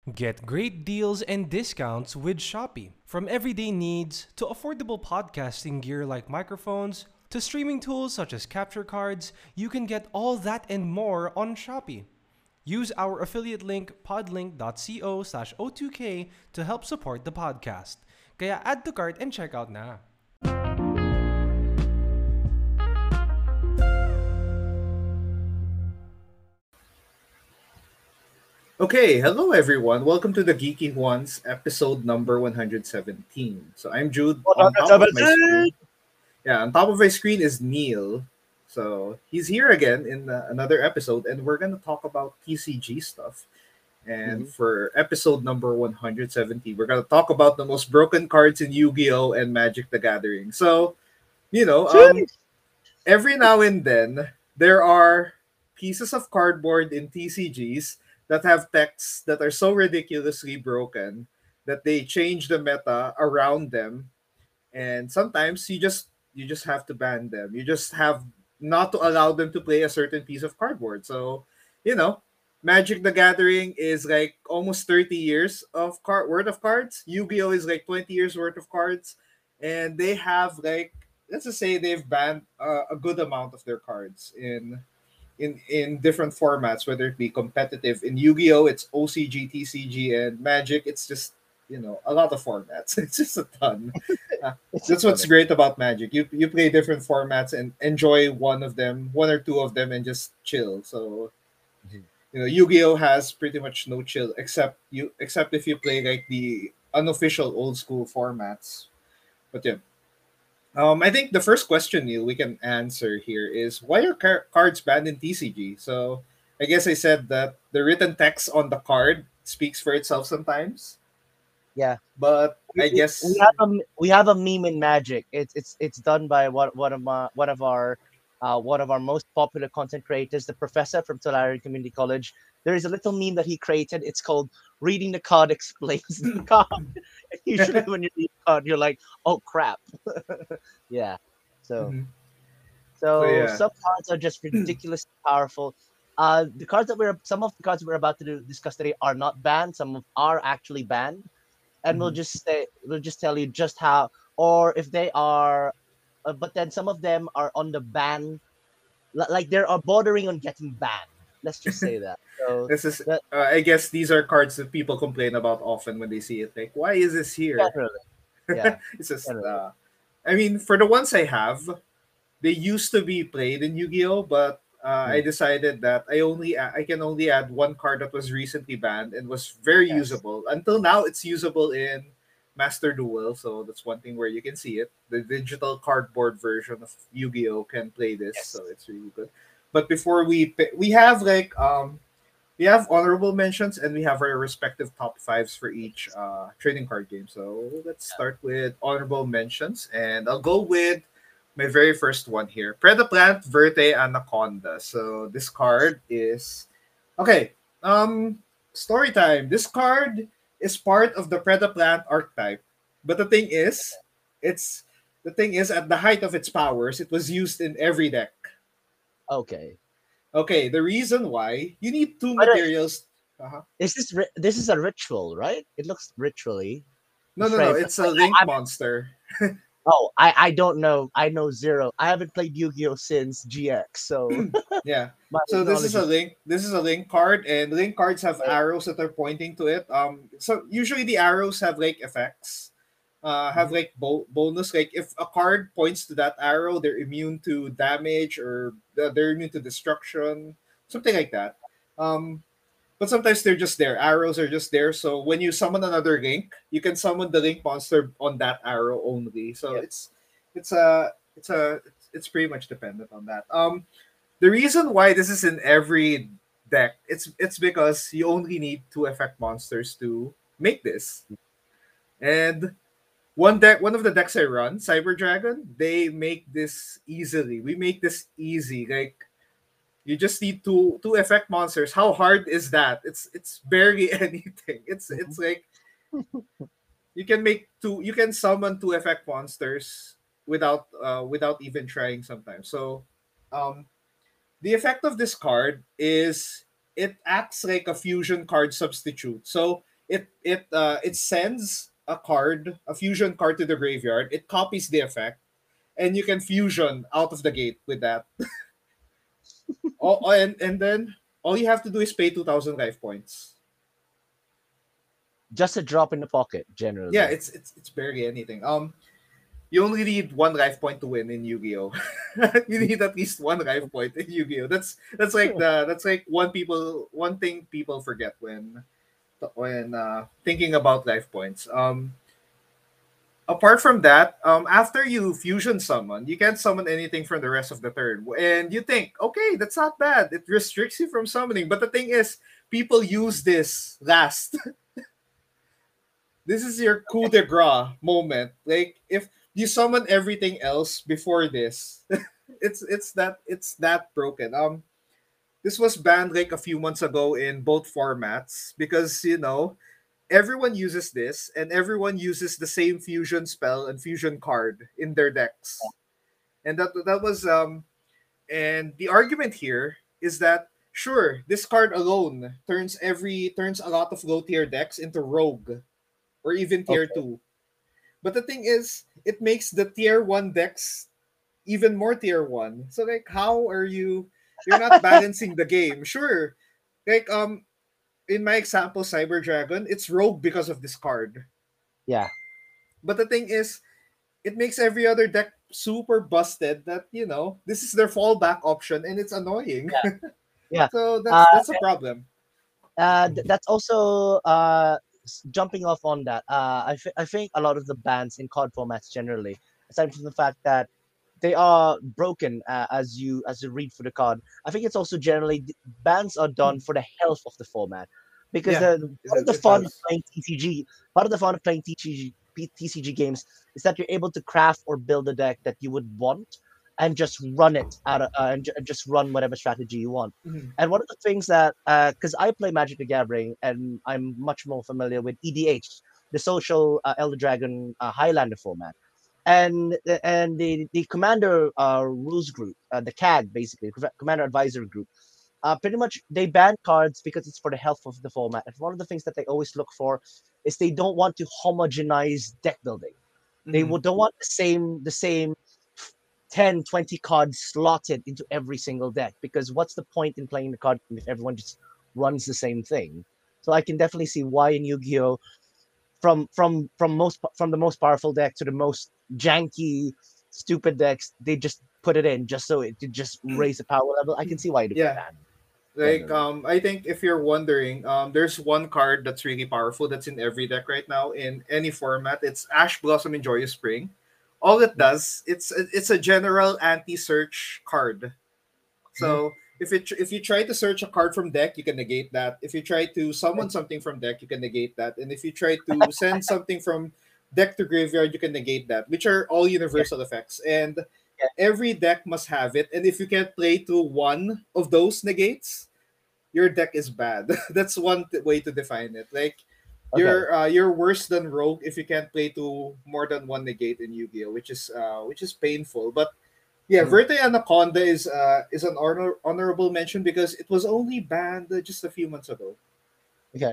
Get great deals and discounts with Shopee. From everyday needs to affordable podcasting gear like microphones to streaming tools such as capture cards, you can get all that and more on Shopee. Use our affiliate link podlink.co/o2k to help support the podcast. Kaya add to cart and check out na. Okay, hello everyone. Welcome to the Geeky Ones episode number 117. So I'm Jude. On top of my 117. screen, on top of my screen is Neil. So he's here again in another episode, and we're gonna talk about TCG stuff. And Mhm. for episode number 170, we're gonna talk about the most broken cards in Yu-Gi-Oh and Magic the Gathering. So you know, um, Jeez. every now and then there are pieces of cardboard in TCGs that have texts that are so ridiculously broken that they change the meta around them, and sometimes you just have to ban them. You just have not to allow them to play a certain piece of cardboard. So, you know, Magic the Gathering is like almost 30 years of worth of cards. Yu-Gi-Oh is like 20 years worth of cards, and they have like, let's just say they've banned a good amount of their cards in different formats, whether it be competitive. In Yu-Gi-Oh, it's OCG, TCG, and Magic. It's just a lot of formats. It's just a ton. Uh, It's that's just what's funny. great about Magic. You play different formats and enjoy one or two of them, and just chill. So Mhm. Yu-Gi-Oh has pretty much no chill except if you play like the unofficial old school formats. But yeah. I think the first question, Neil, we can answer here is why are cards banned in TCG? So I guess I said that the written text on the card speaks for itself sometimes, Yeah, but we, I we we guess have a meme in Magic. It's done by one of our most popular content creators, the professor from Tulare Community College. There is a little meme that he created. It's called "Reading the Card Explains the Card." And usually, when you read the card, you're like, "Oh crap!" Yeah. So Mhm. So so yeah. some cards are just ridiculously powerful. Some of the cards we're about to discuss today are not banned. Some of are actually banned, and Mhm. we'll just tell you just how, or if they are. But then some of them are on the ban, like they are bordering on getting banned. Let's just say that. So This is that I guess these are cards that people complain about often when they see it. Like, why is this here? generally, yeah, It's just generally, I mean, for the ones I have, they used to be played in Yu-Gi-Oh, but I mm, decided that I can only add one card that was recently banned and was very yes, usable. Until now, it's usable in Master Duel, so that's one thing where you can see it. The digital cardboard version of Yu-Gi-Oh can play this, yes, so it's really good. But before we have like we have honorable mentions and we have our respective top fives for each yes. trading card game. So let's start with honorable mentions, and I'll go with my very first one here. Predaplant Verte Anaconda. So this card is okay. Story time. This card is part of the Predaplant archetype. But it's the thing is at the height of its powers, it was used in every deck. Okay. Okay, the reason why you need two By the way, materials. Uh-huh. this is a ritual, right? It looks ritually the No, no, no. frame. 'Cause It's a link I monster. I don't know. I know zero. I haven't played Yu-Gi-Oh since GX, so Yeah. my So this is knowledge a is link. This is a link card, and link cards have right. arrows that are pointing to it. So usually the arrows have like effects. Have Mhm. like bonus. Like if a card points to that arrow, they're immune to damage or they're immune to destruction, something like that. Um, but sometimes they're just there. Arrows are just there. So when you summon another link, you can summon the link monster on that arrow only. So Yep. it's pretty much dependent on that. The reason why this is in every deck, it's because you only need two effect monsters to make this. And one of the decks I run, Cyber Dragon, they make this easily. We make this easy. Like you just need two effect monsters. How hard is that? It's barely anything. It's Mhm. like you can summon two effect monsters without even trying sometimes. So um the effect of this card is it acts like a fusion card substitute. So it sends a fusion card to the graveyard. It copies the effect, and you can fusion out of the gate with that. And then all you have to do is pay 2,000 life points. Just a drop in the pocket, Yeah, generally. it's barely anything. You only need one life point to win in Yu-Gi-Oh. You need at least one life point in Yu-Gi-Oh. That's like one thing people forget when thinking about life points. Apart from that, after you fusion summon, you can't summon anything from the rest of the turn. And you think, okay, that's not bad. It restricts you from summoning. But the thing is, people use this last. This is your coup de grace moment. Like if you summon everything else before this, it's that broken. This was banned like a few months ago in both formats because everyone uses this and everyone uses the same fusion spell and fusion card in their decks. And that was and the argument here is that sure, this card alone turns a lot of low tier decks into rogue or even tier Okay. 2. But the thing is, it makes the tier 1 decks even more tier 1. So like how are you're not balancing the game. Sure. Like in my example Cyber Dragon, it's rogue because of this card. Yeah. But the thing is, it makes every other deck super busted that, this is their fallback option and it's annoying. Yeah. Yeah. So that's Uh, that's a problem. that's also jumping off on that. I think a lot of the bans in card formats generally, aside from the fact that they are broken as you read for the card, I think it's also generally bans are done for the health of the format, because Yeah, part of the it fun of does. playing TCG, part of the fun of playing TCG games is that you're able to craft or build a deck that you would want and just run it out of and just run whatever strategy you want. Mhm. And one of the things that, because I play Magic the Gathering and I'm much more familiar with EDH, the social Elder Dragon Highlander format, and the Commander rules group, the CAG basically, Commander Advisor group, pretty much they ban cards because it's for the health of the format. And one of the things that they always look for is they don't want to homogenize deck building. Mhm. Don't want the same 10, 20 cards slotted into every single deck, because what's the point in playing the card game if everyone just runs the same thing? So I can definitely see why in Yu-Gi-Oh, from the most powerful deck to the most janky stupid decks, they just put it in just so it to just raise the power level. I can see why it would be Yeah. banned Like generally. I think if you're wondering, there's one card that's really powerful that's in every deck right now in any format. It's Ash Blossom in Joyous Spring. All it Yeah. does, it's a general anti-search card. Mhm. So if you try to search a card from deck, you can negate that. If you try to summon something from deck, you can negate that. And if you try to send something from deck to graveyard, you can negate that, which are all Yeah. universal effects. And Yeah. every deck must have it. And if you can't play to one of those negates, your deck is bad. That's one way to define it. Like Okay. you're worse than Rogue if you can't play to more than one negate in Yu-Gi-Oh, which is painful. But yeah, Mhm. Verte Anaconda is an honorable mention because it was only banned just a few months ago. Okay.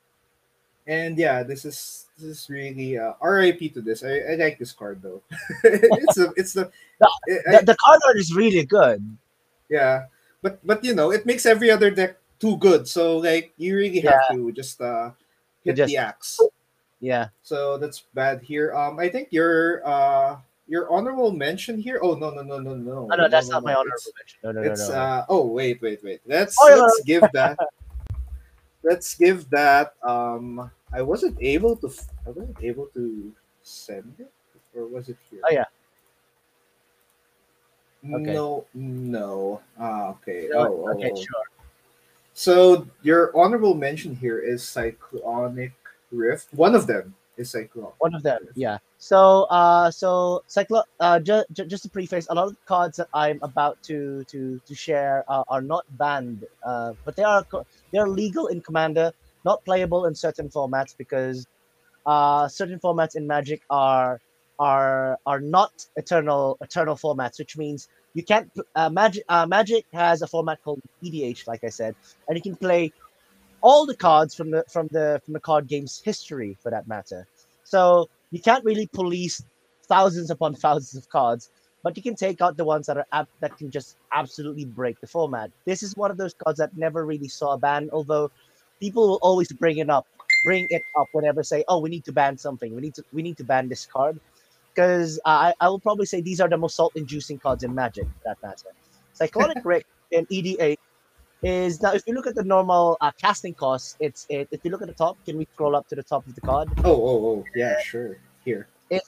And yeah, this is really RIP to this. I like this card though. it's the The, I, the card art is really good. yeah, but it makes every other deck too good. So like you really Yeah. have to just It hit the just axe. yeah. So that's bad here. I think your honorable mention here. Oh no no no no Oh, no no, no that's no not my no. honorable It's mention. No, no, no, it's no. oh wait. Let's Spoiler. let's give that let's give that I wasn't able to send it, or was it here? Oh yeah. Okay. No. Ah, okay. You know Oh, what? oh, Okay, oh. sure. So your honorable mention here is Cyclonic Rift. One of them is Cyclonic One of them, Rift. yeah. So just to preface, a lot of the cards that I'm about to share are not banned, but they are legal in Commander, not playable in certain formats because certain formats in Magic are not eternal formats, which means you can't. Magic has a format called EDH, like I said, and you can play all the cards from the card game's history, for that matter. So you can't really police thousands upon thousands of cards, but you can take out the ones that that can just absolutely break the format. This is one of those cards that never really saw a ban, although people will always bring it up whenever say, "Oh, we need to ban something. We need to ban this card." Because I will probably say these are the most salt-inducing cards in Magic, for that matter. Cyclonic Rift in EDH is now. If you look at the normal casting costs, if you look at the top, can we scroll up to the top of the card? Oh, yeah, sure. Here.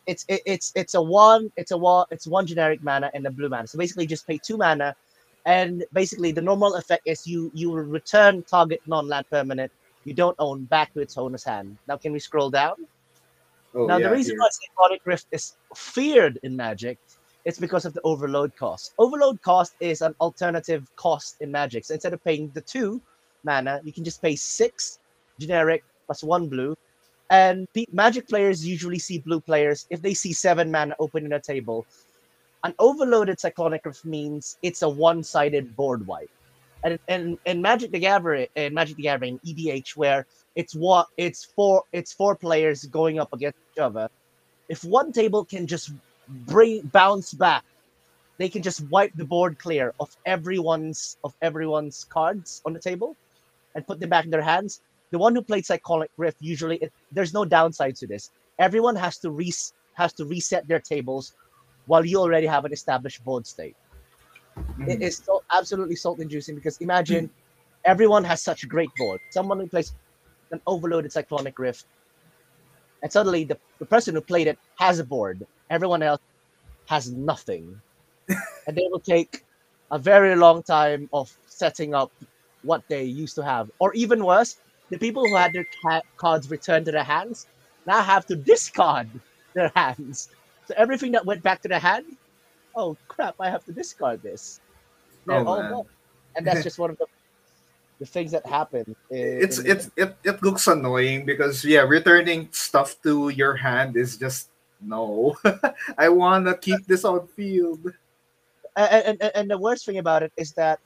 It's one generic mana and a blue mana. So basically, just pay 2 mana, and basically the normal effect is you will return target non-land permanent you don't own back to its owner's hand. Now, can we scroll down? Oh, Now, the yeah, reason here. why Cyclonic Rift is feared in Magic, it's because of the overload cost. Overload cost is an alternative cost in Magic. So instead of paying the 2 mana, you can just pay 6 generic plus 1 blue. And Magic players usually see blue players. If they see 7 mana open in a table, an overloaded Cyclonic Rift means it's a one-sided board wipe. And Magic the Gathering EDH, where it's four players going up against each other. If one table can just bounce back, they can just wipe the board clear of everyone's cards on the table and put them back in their hands. The one who played Cyclonic Rift there's no downside to this. Everyone has to reset their tables while you already have an established board state. It Mhm. is so absolutely salt inducing because imagine everyone has such a great board. Someone who plays an overloaded Cyclonic Rift, and suddenly the person who played it has a board. Everyone else has nothing. And they will take a very long time of setting up what they used to have. Or even worse, the people who had their cards returned to their hands now have to discard their hands. So everything that went back to their hand, oh crap, I have to discard this. They're Oh all man. gone. And that's just one of the things that happen It's in the it's game. it looks annoying because yeah, returning stuff to your hand is just no. I wanna keep this on field. And the worst thing about it is that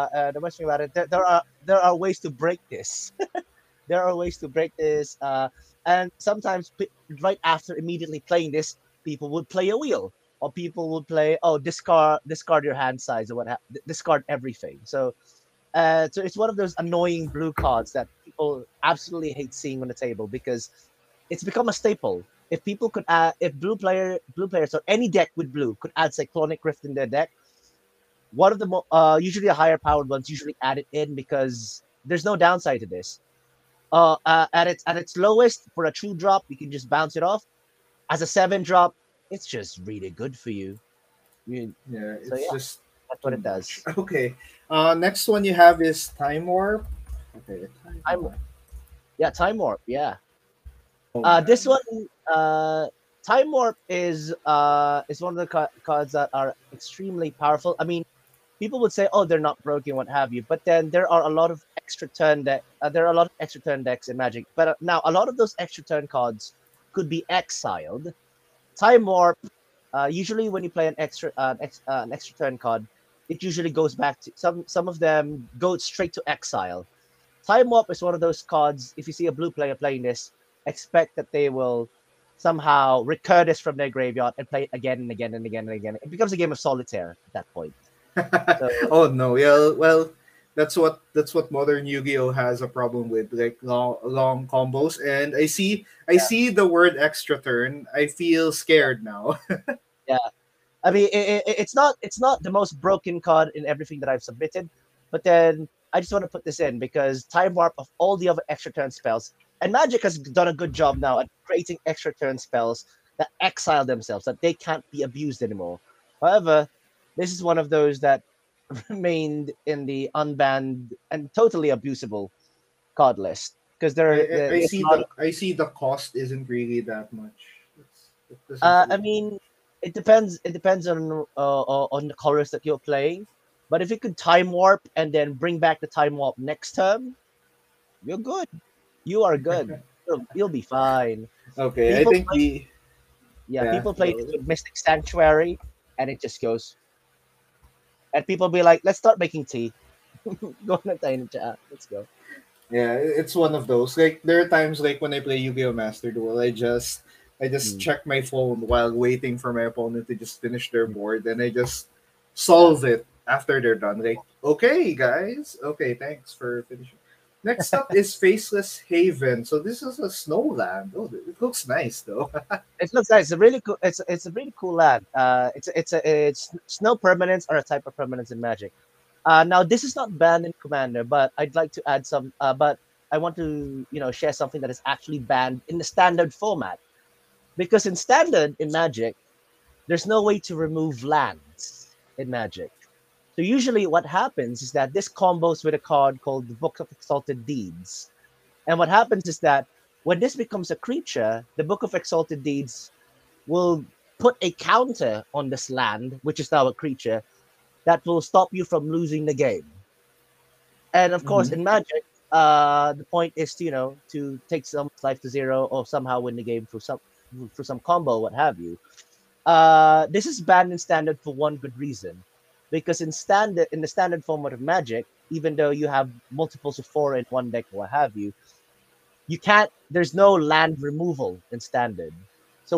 there are ways to break this. There are ways to break this, and sometimes right after immediately playing this, people would play a wheel, or people would play discard your hand size or discard everything. So it's one of those annoying blue cards that people absolutely hate seeing on the table because it's become a staple. If blue players or any deck with blue could add Cyclonic Rift in their deck, one of the usually the higher powered ones usually add it in because there's no downside to this. At its lowest for a true drop, you can just bounce it off. As a 7 drop, it's just really good for you. Yeah, So it's yeah, just that's what too it much. does. Okay. Next one you have is Time Warp. Okay, Time Time Warp. Yeah, Time Warp. Yeah. Oh This man. one, Time Warp is one of the cards that are extremely powerful. I mean, people would say, "Oh, they're not broken, what have you," but then there are a lot of extra turn deck. There are a lot of extra turn decks in Magic, but now a lot of those extra turn cards could be exiled. Time Warp. Usually, when you play an extra turn card, it usually goes back to some of them go straight to exile. Time Warp is one of those cards. If you see a blue player playing this, expect that they will somehow recur this from their graveyard and play it again and again and again and again. It becomes a game of solitaire at that point. So Oh no, yeah, well, that's what modern Yu-Gi-Oh has a problem with, like long combos. And I yeah, see the word extra turn. I feel scared now. yeah. I mean, it's not the most broken card in everything that I've submitted, but then I just want to put this in because Time Warp of all the other extra turn spells, and Magic has done a good job now at creating extra turn spells that exile themselves, that they can't be abused anymore. However, this is one of those that remained in the unbanned and totally abusable card list because I there's see a lot of the cost isn't really that much. It doesn't I feel. mean, it depends. It depends on the colors that you're playing. But if you could time warp and then bring back the time warp next turn, you're good. You are good. You'll be fine. Okay, I People think play, we yeah, yeah. people play this Well, with Mystic Sanctuary, and it just goes. And people be like, "Let's start making tea." Go on a tiny chat. Let's go. Yeah, it's one of those. Like there are times like when I play Yu-Gi-Oh! Master Duel, I just Mm, check my phone while waiting for my opponent to just finish their mm, board, and I just yeah. solve it after they're done. Like, okay, guys, okay, thanks for finishing. Next up is Faceless Haven. So this is a snowland. Oh, it looks nice though. It looks nice. It's a really cool. It's a really cool land. It's snow permanents are a type of permanence in Magic. Now this is not banned in Commander, but I'd like to add some. But I want to share something that is actually banned in the standard format, because in standard in Magic there's no way to remove lands in Magic. So usually what happens is that this combos with a card called the Book of Exalted Deeds. And what happens is that when this becomes a creature, the Book of Exalted Deeds will put a counter on this land, which is now a creature, that will stop you from losing the game. And of course, Mhm. in Magic, the point is to to take someone's life to zero or somehow win the game through some combo, what have you. This is banned in standard for one good reason, because in the standard format of Magic, even though you have multiples of four in one deck or what have you, you can't. There's no land removal in standard. So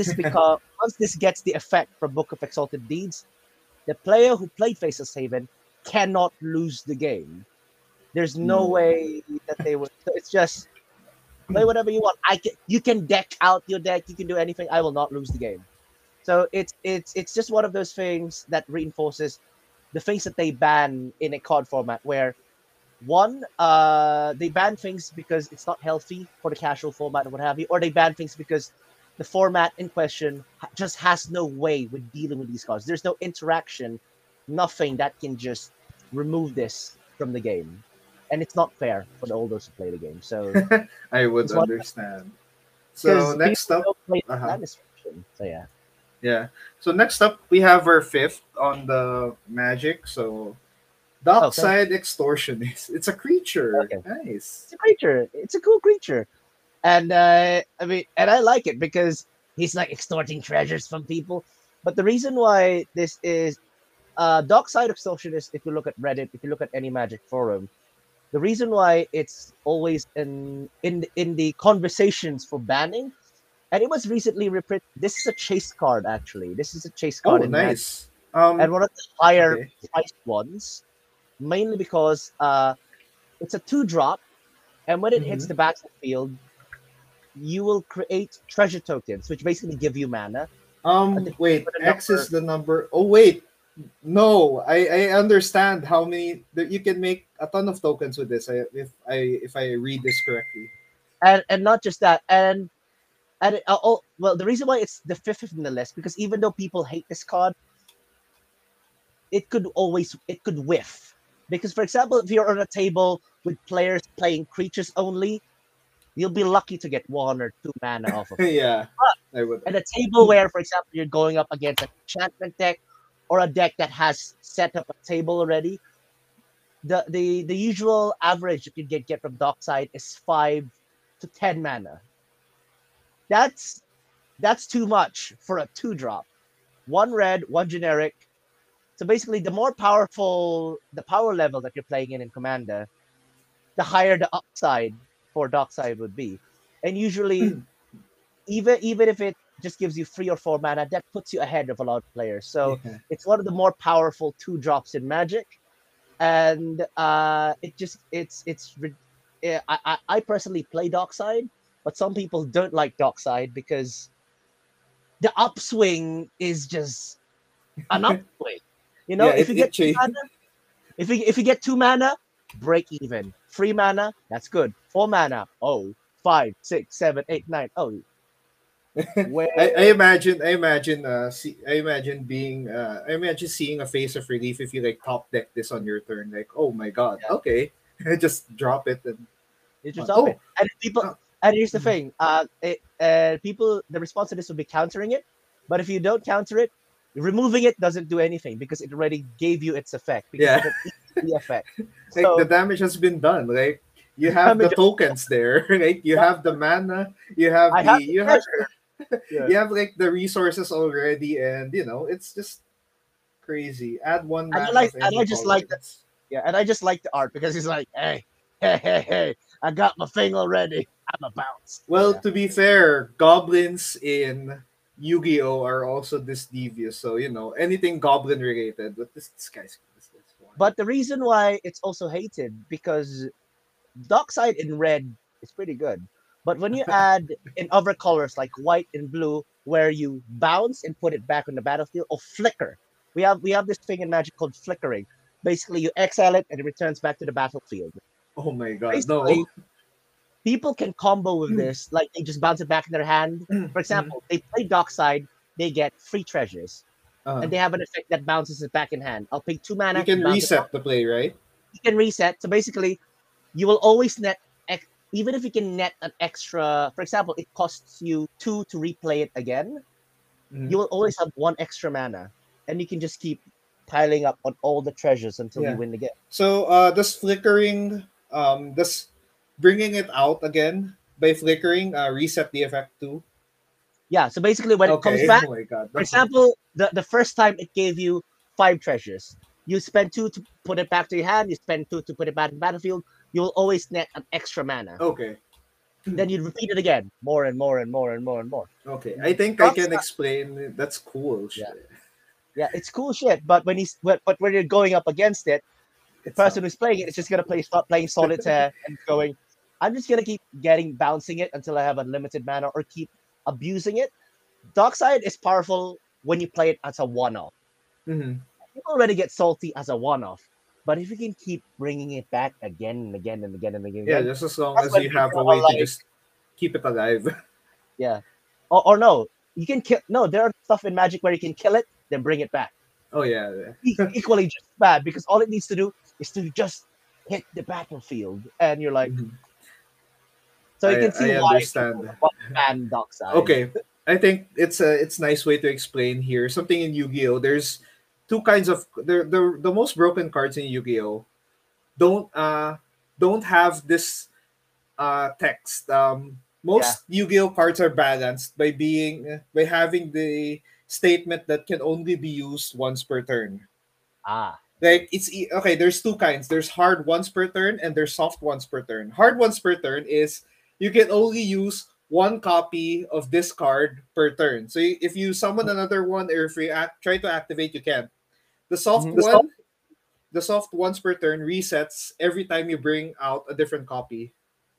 once this gets the effect from Book of Exalted Deeds, the player who played Faceless Haven cannot lose the game. There's no No. way that they would. So it's just play whatever you want. You can deck out your deck. You can do anything. I will not lose the game. So it's just one of those things that reinforces the things that they ban in a card format, where one, they ban things because it's not healthy for the casual format or what have you, or they ban things because the format in question just has no way with dealing with these cards. There's no interaction, nothing that can just remove this from the game, and it's not fair for the olders to play the game. So I would it's one understand. So because next people up, don't play uh-huh. land destruction. So yeah. Yeah. So next up, we have our fifth on the magic. So Okay. Dockside Extortionist. It's a creature. Okay. Nice. It's a creature. It's a cool creature. And I mean, and I like it because he's like extorting treasures from people. But the reason why this is Dockside Extortionist, if you look at Reddit, if you look at any Magic forum, the reason why it's always in the conversations for banning, and it was recently reprinted. This is a chase card actually. This is a chase card Oh, in Magic, nice. and one of the higher Okay. priced ones, mainly because it's a 2-drop, and when it hits Mm-hmm. the battlefield, you will create treasure tokens, which basically give you mana. I think Wait. with a X is number. the number. Oh, wait. No, I understand how many that you can make a ton of tokens with this. If I read this correctly. And not just that, well, the reason why it's the fifth in the list, because even though people hate this card, it could whiff. Because for example, if you're on a table with players playing creatures only, you'll be lucky to get 1 or 2 mana off of it. Yeah, But I would. at a table where, for example, you're going up against an enchantment deck or a deck that has set up a table already, the usual average that you get from Dockside is 5 to 10 mana. That's that's too much for a 2-drop. One red, one generic. So basically, the more powerful the power level that you're playing in Commander, the higher the upside for Dockside would be. And usually, even if it just gives you 3 or 4 mana, that puts you ahead of a lot of players. So Yeah. it's one of the more powerful 2 drops in Magic, and it just it's I personally play Dockside, but some people don't like Dockside because the upswing is just an upswing. Yeah, If you get it two changed. mana, if you get 2 mana, break even. 3 mana, that's good. 4 mana, oh, 5, 6, 7, 8, 9. Oh, where I imagine seeing a face of relief if you like top deck this on your turn. Like, oh my god, yeah, okay, just drop it and you just on. stop it. Oh, And people, uh, and here's the mhm. thing, people, the response to this will be countering it. But if you don't counter it, removing it doesn't do anything because it already gave you its effect because Yeah, it eats the effect. like the So damage has been done. Like you have the damage. tokens there. Like you Yeah, have the mana. You have I the have the you have treasure. Yeah, you have like the resources already, and it's just crazy. Add one and mana of I any just like that. color. Yeah, and I just like the art because it's like, hey. hey, I got my thing already. I'm a bounce. Well, Yeah. to be fair, goblins in Yu-Gi-Oh are also this devious. So anything goblin related. But this guy's this one. But the reason why it's also hated because Dockside in red is pretty good. But when you add in other colors like white and blue, where you bounce and put it back on the battlefield, or flicker. We have this thing in Magic called flickering. Basically, you exile it and it returns back to the battlefield. Oh my god, no. Basically, people can combo with this, like they just bounce it back in their hand. For example, they play Dockside, they get free treasures, Uh, and they have an effect that bounces it back in hand. I'll pay 2 mana, you can bounce it back. reset the play, right? You can reset. So basically, you will always net, even if you can net an extra. For example, it costs you 2 to replay it again. Mhm. You will always have 1 extra mana, and you can just keep piling up on all the treasures until Yeah. you win the game. So does flickering does bringing it out again by flickering reset the effect too? Yeah. So basically, when it comes Okay. back, Oh my god. for example, the first time it gave you 5 treasures. You spend 2 to put it back to your hand. You spend 2 to put it back in the battlefield. You'll always net an extra mana. Okay. Then you repeat it again, more and more and more and more and more. Okay. I think I Docs- can explain. That's cool. Yeah. Yeah, it's cool shit. But but when you're going up against it, the It's person who's playing it is just gonna start playing solitaire and going, I'm just gonna keep bouncing it until I have unlimited mana or keep abusing it. Dockside is powerful when you play it as a one-off. Mhm. People already get salty as a one-off, but if you can keep bringing it back again and again and again and again, Yeah, just as long that's as when you have people a way are to like, just keep it alive. yeah, or no, you can kill. No, there are stuff in Magic where you can kill it, then bring it back. Oh yeah. Yeah. Equally just bad because all it needs to do is to just hit the battlefield, and you're like, Mhm. so you can see I why understand. people ban Dockside. Okay. I think it's nice way to explain here. Something in Yu-Gi-Oh! There's two kinds of the most broken cards in Yu-Gi-Oh! don't uh don't have this text. Yeah. Most Yu-Gi-Oh cards are balanced by having the statement that can only be used once per turn. Ah, Like okay, there's two kinds. There's hard once per turn and there's soft once per turn. Hard once per turn is you can only use one copy of this card per turn. So if you summon another one or if you try to activate, you can't. The soft mhm. one, the soft once per turn resets every time you bring out a different copy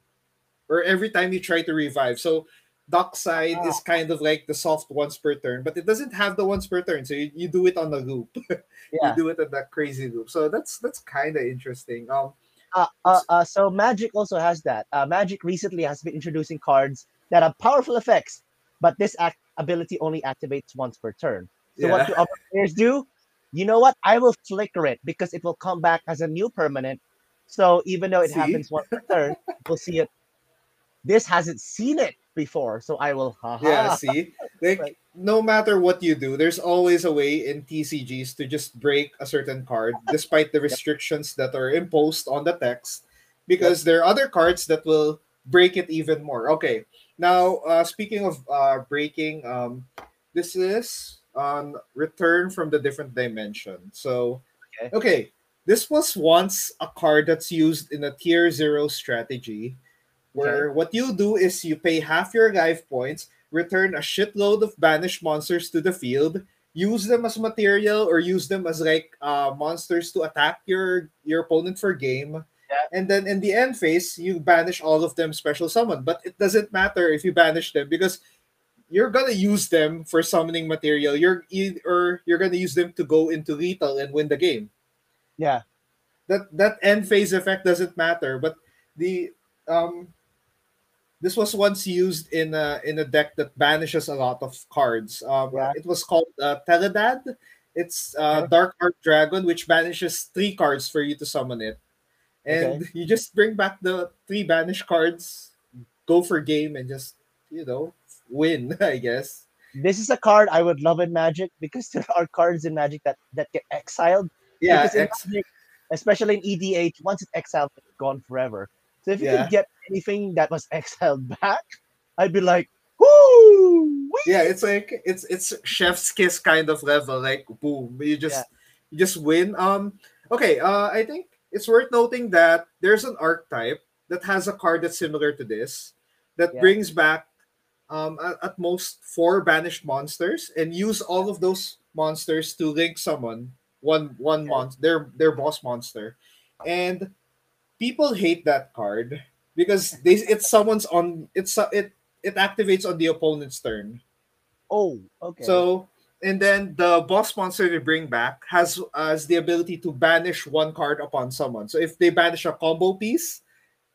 or every time you try to revive. So Dockside is kind of like the soft once per turn, but it doesn't have the once per turn. So you do it on a loop. You Yeah. do it on that crazy loop. So that's kind of interesting. So Magic also has that. Magic recently has been introducing cards that have powerful effects, but this ability only activates once per turn. So what Yeah. do other players do? You know what? I will flicker it because it will come back as a new permanent. So even though it See? happens once per turn, we'll see it. This hasn't seen it before, so I will. Yeah, Haha. see? Like, Like no matter what you do, there's always a way in TCGs to just break a certain card despite the yep, restrictions that are imposed on the text yep. because there are other cards that will break it even more. Okay. Now, speaking of breaking, this is on Return from the Different Dimension. So, Okay. okay, this was once a card that's used in a tier 0 strategy Okay. where what you do is you pay half your life points, return a shitload of banished monsters to the field, use them as material or use them as like monsters to attack your opponent for game. Yeah. And then in the end phase, you banish all of them special summon. But it doesn't matter if you banish them because you're gonna use them for summoning material. Or you're gonna use them to go into lethal and win the game. Yeah. That end phase effect doesn't matter. But the um this was once used in a deck that banishes a lot of cards. Yeah. It was called Teledad. It's Okay. Dark Art Dragon, which banishes 3 cards for you to summon it, Okay. and you just bring back the 3 banished cards, go for game, and just you know win. I guess. This is a card I would love in Magic because there are cards in Magic that get exiled. Yeah. Because in Magic, especially in EDH, once it's exiled, it's gone forever. So if you could Yeah. get anything that was exiled back, I'd be like, whoo! Yeah. Whee! It's chef's kiss kind of level. Like boom, Yeah. you just win. Okay. I think it's worth noting that there's an archetype that has a card that's similar to this that Yeah. brings back at most four banished monsters and use all of those monsters to link summon one Okay. monster, their boss monster, and people hate that card because it summons on it activates on the opponent's turn. Oh, okay. So, and then the boss monster they bring back has the ability to banish one card upon someone. So if they banish a combo piece,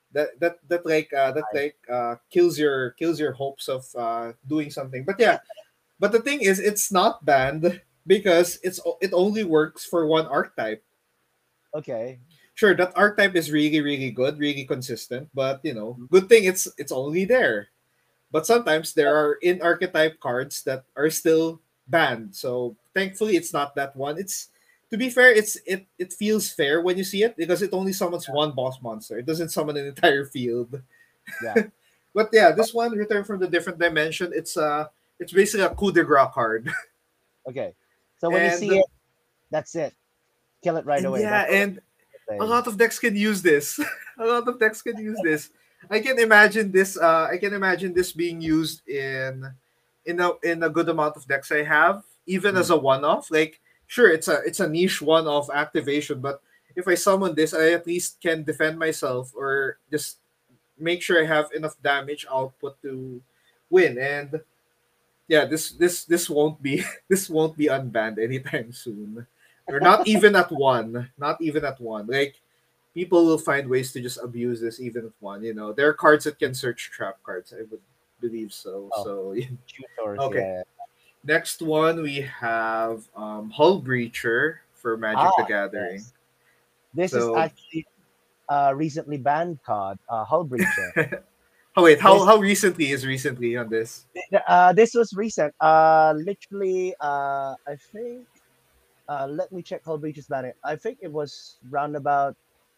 that kills your hopes of doing something. But yeah, but the thing is, it's not banned because it only works for one archetype. Okay. Sure, that archetype is really really good, really consistent. But good thing it's only there. But sometimes there are in archetype cards that are still banned. So thankfully it's not that one. It's to be fair, it feels fair when you see it because it only summons one boss monster. It doesn't summon an entire field. Yeah. But yeah, this one, Return from the Different Dimension, it's basically a coup de grace card. Okay. So when you And see it, that's it. Kill it right and away. yeah, That's all and I'm a saying. lot of decks can use this. A lot of decks can use this. I can imagine this. I can imagine this being used in a good amount of decks I have, even as Mm. a one-off. Like, sure, it's a niche one-off activation, but if I summon this, I at least can defend myself or just make sure I have enough damage output to win. And yeah, this won't be this won't be unbanned anytime soon, or not even at one. Not even at one. Like people will find ways to just abuse this even at one. There are cards that can search trap cards. I would believe so. Oh, So tutors. okay. Yeah. Next one we have Hull Breacher for Ah, Magic the Gathering. yes. This is So actually recently banned card, Hull Breacher. oh wait, This how recently is recently on this? this was recent. Literally, I think. Let me check Hull Breacher's banner. I think it was round about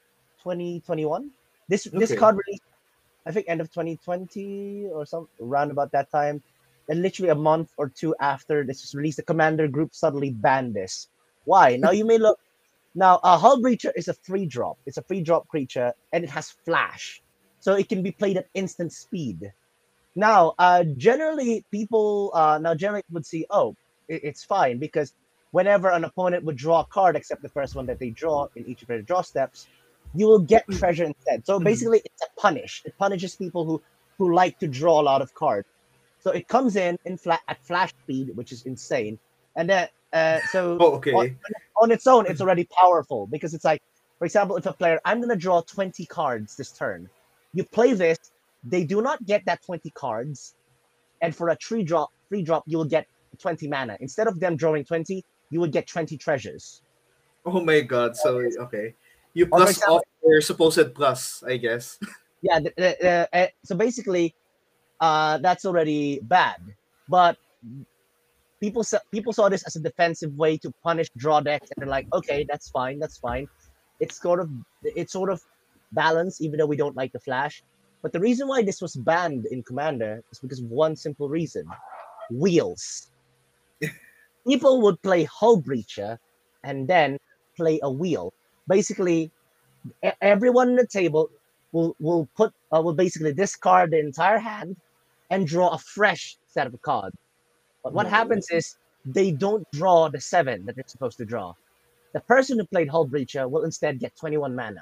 2021. This Okay. card released, I think, end of 2020 or some round about that time. And literally a month or two after this was released, the commander group suddenly banned this. Why? Now you may look. Now, a Hull Breacher is a free drop. It's a free drop creature, and it has flash, so it can be played at instant speed. Now, generally, people now generally would see, oh, it's fine because whenever an opponent would draw a card, except the first one that they draw in each of their draw steps, you will get treasure instead. So Mhm. basically, it's a punish. It punishes people who like to draw a lot of cards. So it comes in at flash speed, which is insane, and then so Oh, on, okay. on its own, it's already powerful because it's like, for example, if a player, I'm gonna draw 20 cards this turn. You play this, they do not get that 20 cards, and for a free drop, you will get 20 mana. Instead of them drawing 20, you would get 20 treasures. Oh my god. So okay. You Or for plus example, off your supposed plus, I guess. yeah, so basically, that's already bad. But people saw this as a defensive way to punish draw decks, and they're like, okay, that's fine, that's fine. It's sort of balanced, even though we don't like the flash. But the reason why this was banned in Commander is because of one simple reason: wheels. People would play Hull Breacher and then play a wheel. Basically, everyone on the table will basically discard the entire hand and draw a fresh set of cards. But what No. happens is they don't draw the 7 that they're supposed to draw. The person who played Hull Breacher will instead get 21 mana.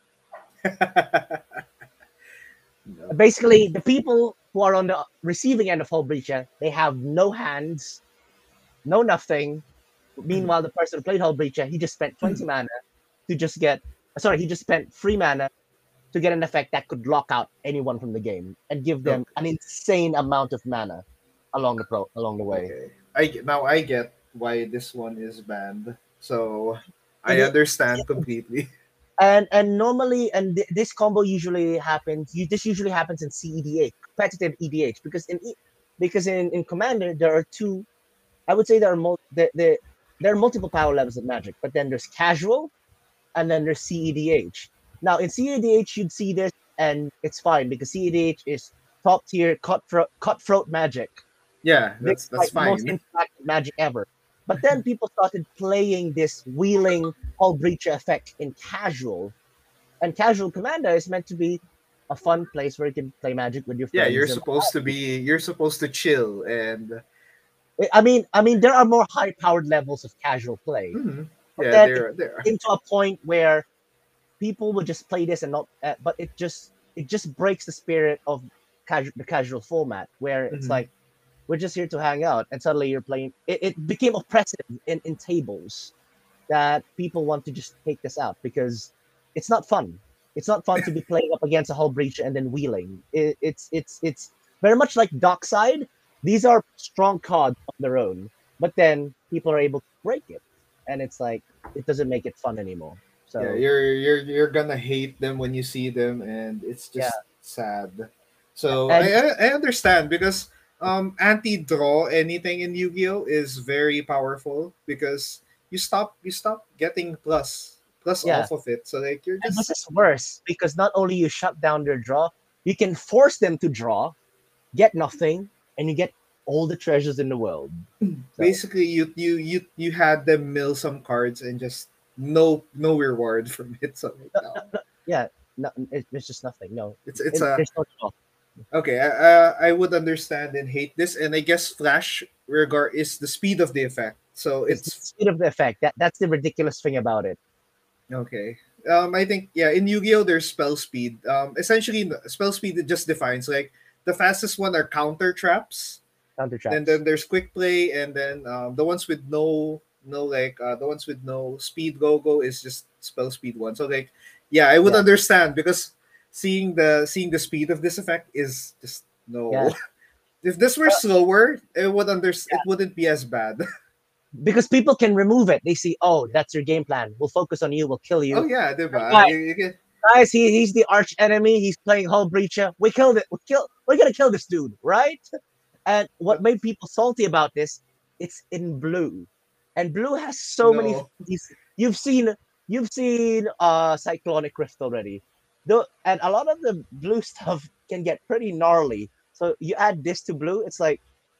No. Basically, the people who are on the receiving end of Hull Breacher, they have no hands, no nothing. Meanwhile, the person who played Hull Breacher, he just spent 20 mana to just get. Sorry, he just spent 3 mana to get an effect that could lock out anyone from the game and give them Okay. an insane amount of mana along the way. Okay. I get why this one is banned. So And I it, understand completely. and normally this combo usually happens. This usually happens in CEDH, competitive EDH, because in Commander there are two. I would say there are multiple power levels of Magic, but then there's casual, and then there's CEDH. Now in CEDH you'd see this, and it's fine because CEDH is top tier cutthroat Magic. Yeah, This that's is like the most fine. interactive Magic ever. But then people started playing this wheeling Hull Breacher effect in casual, And casual Commander is meant to be a fun place where you can play Magic with your Yeah, friends. And you're supposed to chill and I mean, there are more high-powered levels of casual play, mhm. but Yeah, then it there. came to a point where people would just play this and not, but it just breaks the spirit of the casual format, where it's Mhm. like we're just here to hang out, and suddenly you're playing. It became oppressive in tables that people want to just take this out because it's not fun. It's not fun to be playing up against a hull breacher and then wheeling. It's very much like Dockside. These are strong cards on their own, but then people are able to break it, and it's like it doesn't make it fun anymore. Yeah, So you're gonna hate them when you see them, and it's yeah, just sad. So and I understand because anti-draw anything in Yu-Gi-Oh is very powerful because you stop getting plus yeah, off of it. So like you're and this just is worse because not only you shut down their draw, you can force them to draw, get nothing, and you get all the treasures in the world. So basically you had them mill some cards and just no reward from it. So like no, yeah, no, it's just nothing. No, it's a there's no draw. okay. I would understand and hate this, and I guess Flash regard is the speed of the effect. So It's the it's speed of the effect. That's the ridiculous thing about it. okay. I think yeah, in Yu-Gi-Oh there's spell speed. Essentially spell speed it just defines like the fastest one are counter traps. Counter Then traps. there's quick play, and then the ones with no like the ones with no speed go is just spell speed one. So like yeah, I would Yeah, understand because seeing the speed of this effect is just yeah. no. If this were Well, slower, it yeah. wouldn't be as bad. Because people can remove it. They see, oh, that's your game plan. We'll focus on you. We'll kill Oh you. yeah, diba? Guys, You can, guys, he's the arch enemy. He's playing Hull Breacher. We killed it. We're gonna kill this dude, right? And what but made people salty about this? It's in blue, and blue has so many. no, You've seen Cyclonic Rift already, though, and a lot of the blue stuff can get pretty gnarly. So you add this to blue, it's like,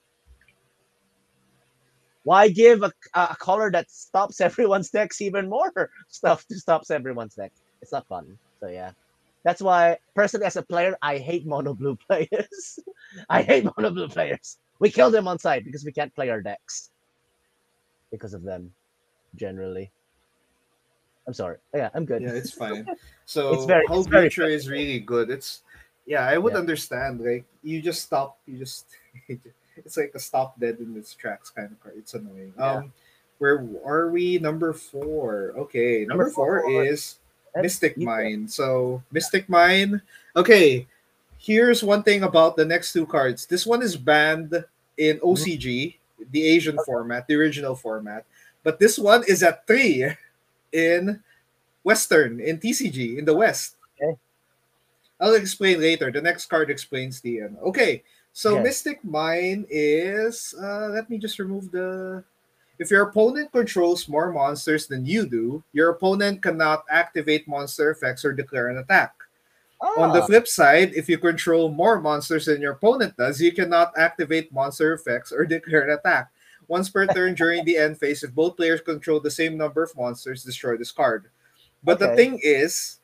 why give a color that stops everyone's decks even more stuff to stops everyone's decks? It's not fun. So yeah. That's why personally as a player, I hate mono blue players. I hate mono blue players. We kill them on site because we can't play our decks because of them, generally. I'm sorry. Yeah, I'm good. yeah, it's fine. It's So very Hull it's very Breacher is frustrating. really good. It's yeah, I would Yeah. understand. Like you just stop, you just it's like a stop dead in its tracks kind of card. It's annoying. Yeah. Where are we? Number four. Okay, Number number four four. is And Mystic you can, Mine. So Mystic Mine. Okay, here's one thing about the next two cards. This one is banned in mhm, OCG, the Asian format, the original format. But this one is at three in Western, in TCG, in the West. okay. I'll explain later. The next card explains the end. Okay, so Okay. Mystic Mine is. Let me just remove the. If your opponent controls more monsters than you do, your opponent cannot activate monster effects or declare an attack. On the Ah, flip side, if you control more monsters than your opponent does, you cannot activate monster effects or declare an attack. Once per turn during the end phase, if both players control the same number of monsters, destroy this card. But the okay. thing is,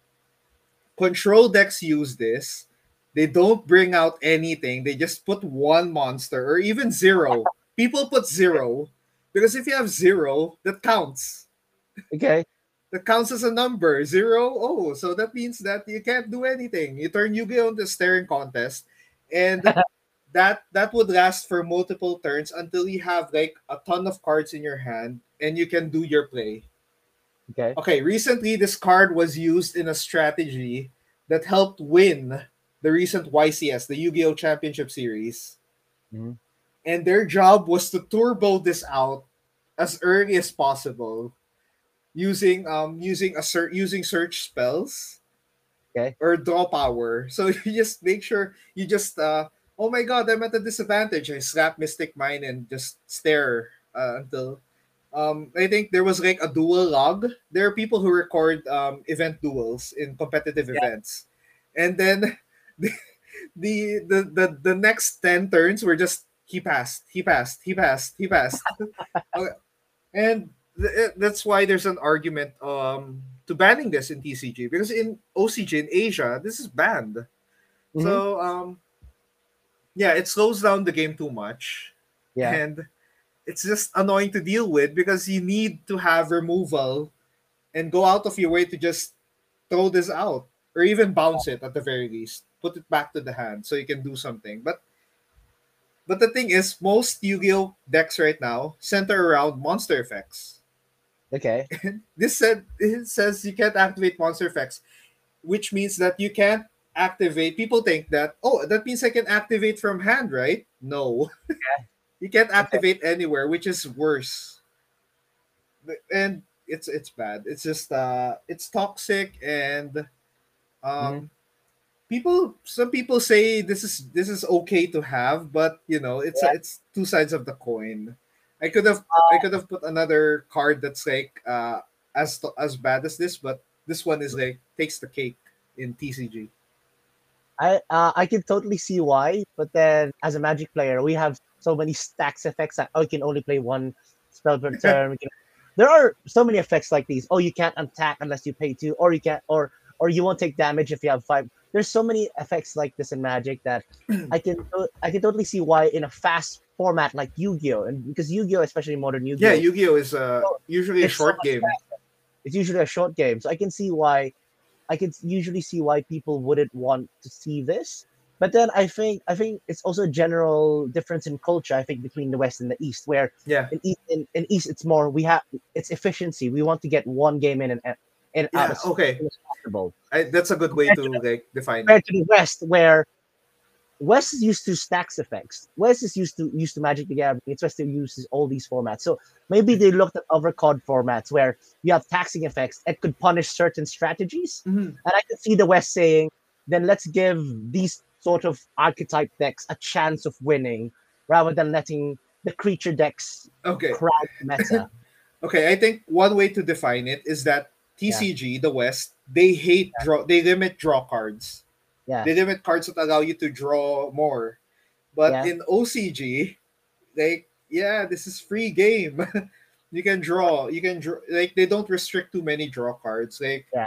control decks use this. They don't bring out anything. They just put one monster or even zero. People put zero because if you have zero, that counts. Okay. That counts as a number. Zero. Oh, so that means that you can't do anything. You turn Yu-Gi-Oh into a staring contest, and that would last for multiple turns until you have like a ton of cards in your hand and you can do your play. Okay. Okay, recently this card was used in a strategy that helped win the recent YCS, the Yu-Gi-Oh Championship Series. Mhm. And their job was to turbo this out as early as possible using search spells Okay. or draw power. So you just make sure you just oh my god, I'm at a disadvantage. I slap Mystic Mine and just stare until I think there was like a duel log. There are people who record event duels in competitive Yeah. events, and then the the next 10 turns were just he passed, he passed, he passed, he passed. Okay. And that's why there's an argument to banning this in TCG, because in OCG in Asia this is banned. Mhm. So yeah, it slows down the game too much, Yeah. and it's just annoying to deal with because you need to have removal and go out of your way to just throw this out or even bounce it at the very least. Put it back to the hand so you can do something. But the thing is, most Yu-Gi-Oh decks right now center around monster effects. Okay. It says you can't activate monster effects, which means that you can't activate. People think that, oh, that means I can activate from hand, right? No, you can't Okay. activate anywhere, which is worse. And it's bad. It's just it's toxic, and Hmm. um some people say this is okay to have, but Yeah. it's two sides of the coin. I could have put another card that's like as bad as this, but this one is like takes the cake in TCG. I can totally see why, but then as a Magic player, we have so many stacks effects that oh, you can only play one spell per turn. There are so many effects like these. Oh, you can't attack unless you pay two, or you can't, or you won't take damage if you have five. There's so many effects like this in Magic that I can totally see why in a fast format like Yu-Gi-Oh, and because Yu-Gi-Oh, especially modern Yeah, Yu-Gi-Oh, Yu-Gi-Oh is so usually a it's so short much game. faster. It's usually a short game, so I can see why I can usually see why people wouldn't want to see this. But then I think it's also a general difference in culture. I think between the West and the East, where Yeah, in East it's more it's efficiency. We want to get one game in and out yeah. as Okay, soon as possible. that's a good way Compared to to like define it. compared to the West, where West is used to stacks effects. West is used to Magic the Gathering. It's West still uses all these formats. So maybe they looked at other card formats where you have taxing effects that could punish certain strategies. Mhm. And I can see the West saying, then let's give these sort of archetype decks a chance of winning rather than letting the creature decks Okay, crowd the meta. okay. I think one way to define it is that Yeah, TCG, the West, they hate draw. They limit draw cards. yeah, They limit cards that allow you to draw more. But yeah, in OCG, like, yeah, this is free game. You can draw. You can draw. Like, they don't restrict too many draw cards. Like, yeah,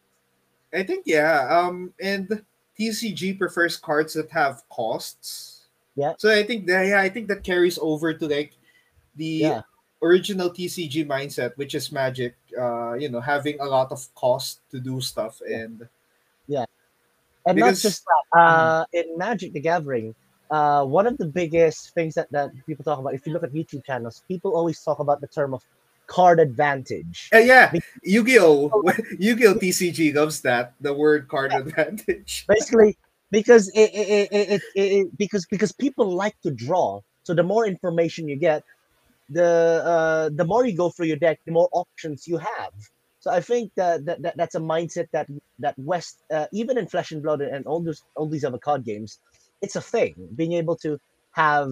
I think, yeah. And TCG prefers cards that have costs. yeah, So I think that, yeah, I think that carries over to like the yeah, original TCG mindset, which is Magic. Having a lot of cost to do stuff, yeah, and yeah. And not because just that, Mhm. in Magic the Gathering, one of the biggest things that people talk about, if you look at YouTube channels, people always talk about the term of card advantage. Yeah, Because Yu-Gi-Oh, people Yu-Gi-Oh TCG loves that the word card advantage. basically because because people like to draw. So the more information you get, the more you go through your deck, the more options you have. So I think that's a mindset that West, even in Flesh and Blood and all these other card games, it's a thing. Being able to have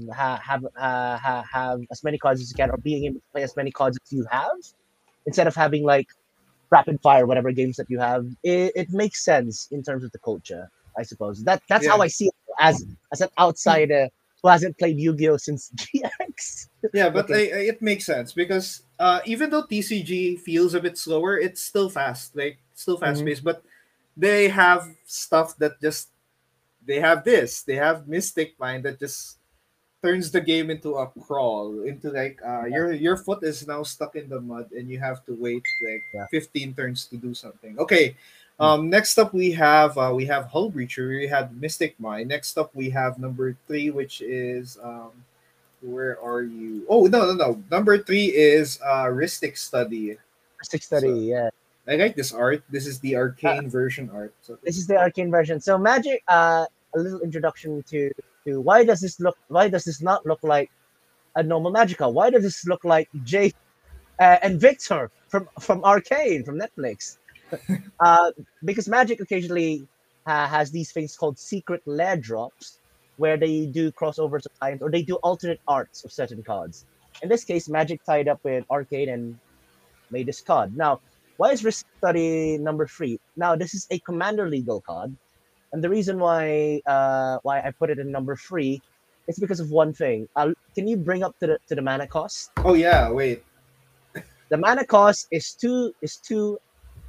have as many cards as you can, or being able to play as many cards as you have, instead of having like rapid fire whatever games that you have. It makes sense in terms of the culture, I suppose. That's how Yeah, I see it as an outsider who hasn't played Yu-Gi-Oh since GX. yeah, but Looking, it makes sense because even though TCG feels a bit slower, it's still fast, like still fast Mhm. paced. But they have stuff that just they have Mystic Mind that just turns the game into a crawl, into like Yeah, your foot is now stuck in the mud and you have to wait like yeah. 15 turns to do something. Okay. Mm. Next up we have Hull Breacher. We had Mystic Mine. Next up we have number three, which is where are you? Oh, no. Number three is Ristic Study. Mystic Study, So yeah. I like this art. This is the Uh, arcane version art. So this this is is the like arcane version. So Magic, a little introduction to why does this not look like a normal Magica? Why does this look like Jay and Victor from Arcane from Netflix? Uh, because Magic occasionally has these things called secret lair drops, where they do crossovers of times, or they do alternate arts of certain cards. In this case, Magic tied up with Arcane and made this card. Now, why is Risk Study number three? Now, this is a Commander legal card, and the reason why I put it in number three is because of one thing. Can you bring up to the mana cost? oh yeah, wait. The mana cost is two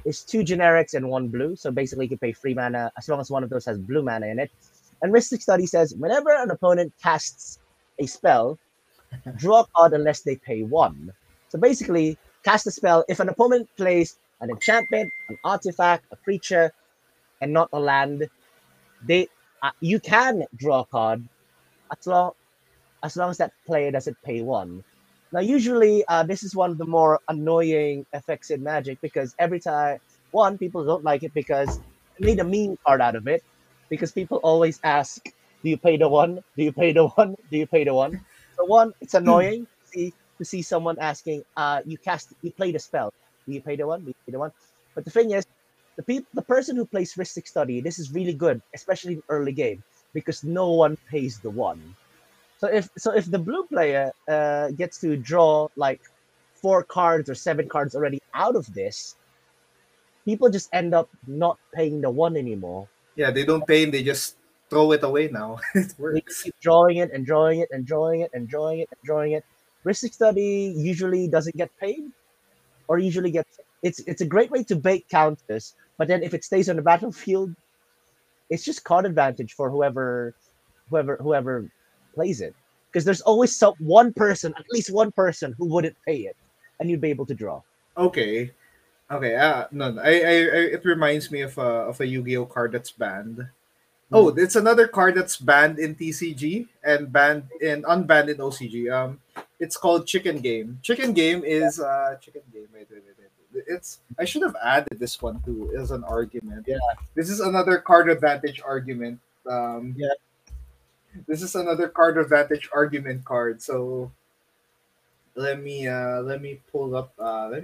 is 2 generics and 1 blue. So basically, you can pay free mana as long as one of those has blue mana in it. And Mystic Study says whenever an opponent casts a spell, draw a card unless they pay 1. So basically, cast a spell. If an opponent plays an enchantment, an artifact, a creature, and not a land, they you can draw a card as long as that player doesn't pay 1. Now, usually, this is one of the more annoying effects in Magic because every time, one, people don't like it because they made a meme card out of it because people always ask, "Do you pay the 1? Do you pay the 1? Do you pay the 1?" So one, it's annoying to see someone asking, you played a spell. Do you pay the 1? Do you pay the 1? But the thing is, the person who plays Ristic Study, this is really good, especially in early game because no one pays the 1. So if the blue player gets to draw like 4 cards or 7 cards already out of this, people just end up not paying the 1 anymore. Yeah, they don't pay and they just throw it away now. It They works. keep drawing it and drawing it and drawing it and drawing it and drawing it. Ristic Study usually doesn't get paid, or usually gets it's a great way to bait counters. But then if it stays on the battlefield, it's just card advantage for whoever plays it, because there's always at least one person who wouldn't pay it, and you'd be able to draw. Okay. Okay. No. It reminds me of a Yu-Gi-Oh card that's banned. Oh, it's another card that's banned in TCG and banned in unbanned in OCG. It's called Chicken Game. Chicken Game is Chicken Game. Wait. It's I should have added this one too as an argument. Yeah. This is another card advantage argument. Yeah. This is another card advantage argument card. So let me pull up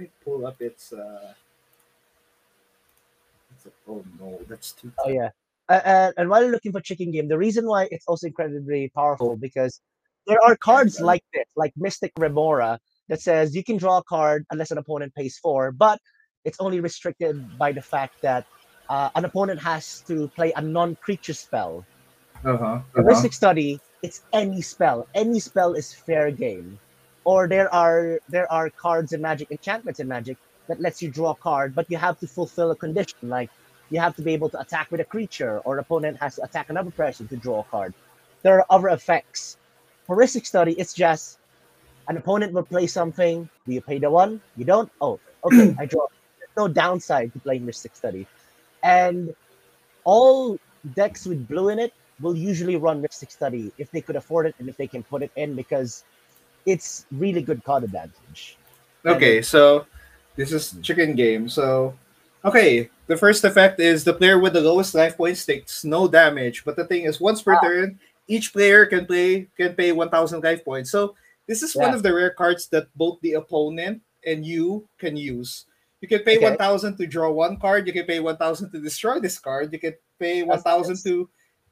oh no, that's too Oh yeah. And while you're looking for Chicken Game, the reason why it's also incredibly powerful because there are cards like this, like Mystic Remora, that says you can draw a card unless an opponent pays 4, but it's only restricted by the fact that an opponent has to play a non-creature spell. The Mystic Study, it's any spell. Any spell is fair game. Or there are cards in Magic, enchantments in Magic, that lets you draw a card, but you have to fulfill a condition, like you have to be able to attack with a creature, or an opponent has to attack another person to draw a card. There are other effects. For Ristic Study, it's just an opponent will play something. Do you pay the 1? You don't? Oh, okay, I draw. There's no downside to playing Ristic Study. And all decks with blue in it will usually run Mystic Study if they could afford it and if they can put it in, because it's really good card advantage. Okay, so this is Chicken Game. So, okay, the first effect is the player with the lowest life points takes no damage. But the thing is, once per turn, each player can pay 1,000 life points. So this is one of the rare cards that both the opponent and you can use. You can pay 1,000 to draw one card. You can pay 1,000 to destroy this card. You can pay 1,000 to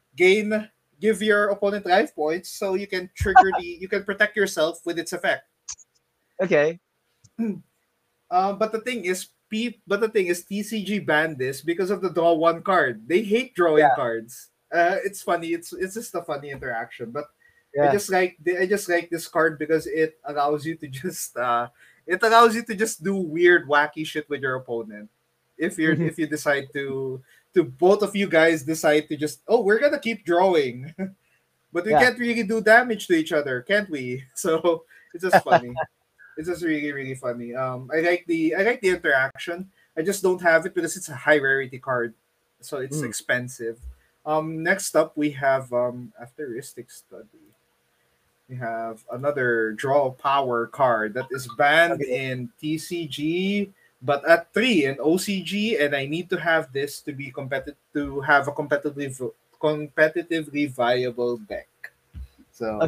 give your opponent life points, so you can you can protect yourself with its effect. Okay. But the thing is, TCG banned this because of the draw one card. They hate drawing cards. It's funny. It's just a funny interaction. But I just like this card because it allows you to just do weird, wacky shit with your opponent. If you decide to both of you guys decide to just, we're gonna keep drawing, but we can't really do damage to each other, can't we? So it's just funny. It's just really, really funny. I like the interaction. I just don't have it because it's a high rarity card, so it's expensive. Next up we have after Ristic Study, we have another draw power card that is banned in TCG, but at 3 in OCG, and I need to have this to be to have a competitively viable deck. So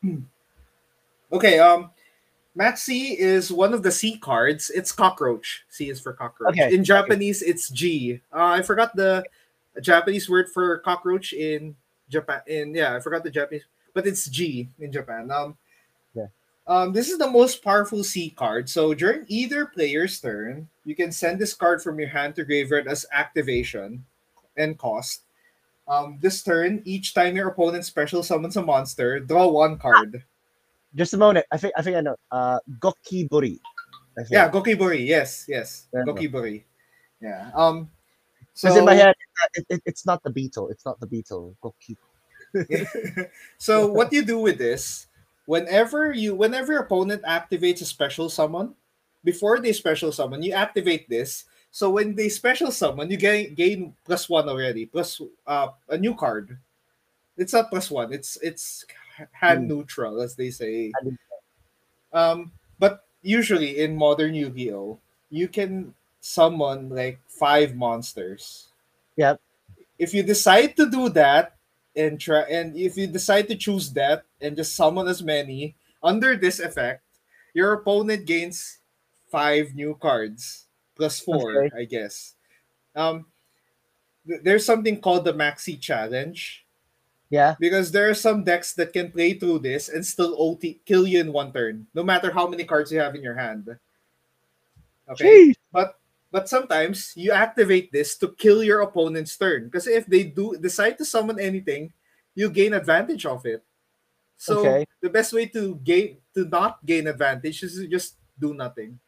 Maxi is one of the C cards. It's cockroach. C is for cockroach. In Japanese, it's G. I forgot the Japanese word for cockroach in Japan. I forgot the Japanese, but it's G in Japan. This is the most powerful C card. So during either player's turn, you can send this card from your hand to graveyard as activation and cost. This turn, each time your opponent special summons a monster, draw one card. Just a moment. I think I know. Gokibori. Yeah, Gokibori. Yes. Gokibori. Yeah. Because in my So head, it's not the beetle. It's not the beetle. Go keep. so what you do with this, whenever your opponent activates a special summon, before they special summon, you activate this. So when they special summon, you gain +1 already, plus a new card. It's not +1. It's hand Mm. neutral, as they say. And But usually in modern Yu-Gi-Oh, you can summon like 5 monsters. yeah. If you decide to do that and if you decide to choose that and just summon as many under this effect, your opponent gains 5 new cards +4, Okay. I guess. Um, there's something called the Maxi Challenge Yeah. because there are some decks that can play through this and still kill you in 1 turn, no matter how many cards you have in your hand. Okay, Jeez. but sometimes you activate this to kill your opponent's turn because if they do decide to summon anything, you gain advantage of it. So Okay. the best way to not gain advantage is to just do nothing.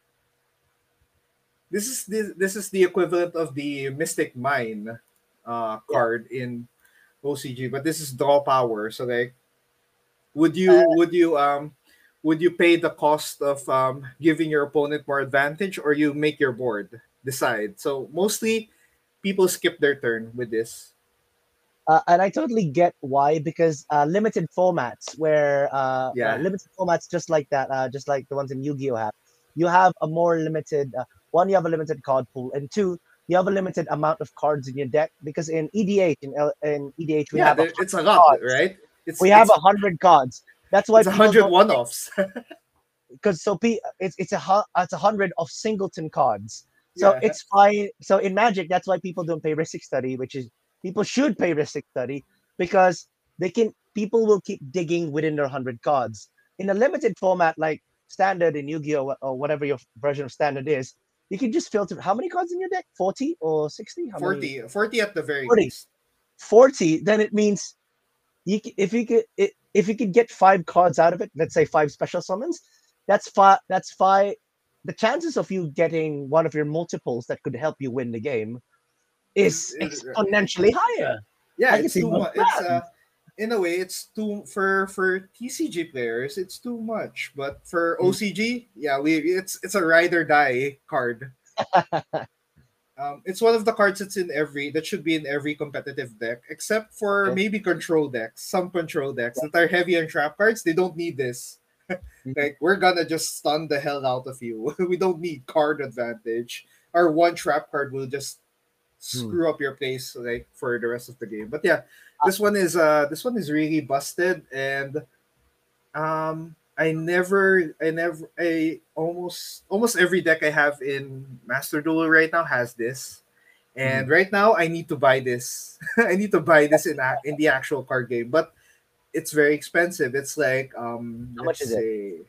This is the equivalent of the Mystic Mine Yeah. card in OCG, but this is draw power. So like, would Uh, you would you um would you pay the cost of giving your opponent more advantage, or you make your board decide? So mostly people skip their turn with this. and I totally get why, because limited formats Yeah, limited formats just like that, just like the ones in Yu-Gi-Oh have, you have a more limited one, you have a limited card pool, and two, you have a limited amount of cards in your deck, because in EDH in EDH we yeah, have a it's a hundred lot, cards. right? We have It's 100 cards. That's why it's a people hundred don't, one-offs. because it's 100 of singleton cards. So Yeah, it's fine. So in Magic, that's why people don't pay Ristic Study, which is, people should pay Ristic Study, because people will keep digging within their 100 cards. In a limited format like Standard in Yu-Gi-Oh, or whatever your version of Standard is, you can just filter how many cards in your deck, 40 or 60, how many? 40 at the very 40. least. 40. Then it means if you could get 5 cards out of it, let's say 5 special summons, that's five. The chances of you getting one of your multiples that could help you win the game Is is exponentially higher. Yeah, I can it's see too more much. It's plans. in a way it's too for TCG players it's too much, but for Mm. OCG, yeah, we it's a ride or die card. It's one of the cards that should be in every competitive deck, except for Okay. maybe control decks. Some control decks that are heavy on trap cards, they don't need this. Mhm. Like, we're gonna just stun the hell out of you. We don't need card advantage. Our one trap card will just Hmm. screw up your plays like for the rest of the game. But yeah, Uh, this one is really busted, and I almost every deck I have in Master Duel right now has this. mhm. And right now I need to buy this. I need to buy this in the actual card game, but it's very expensive. It's like How let's much is it? say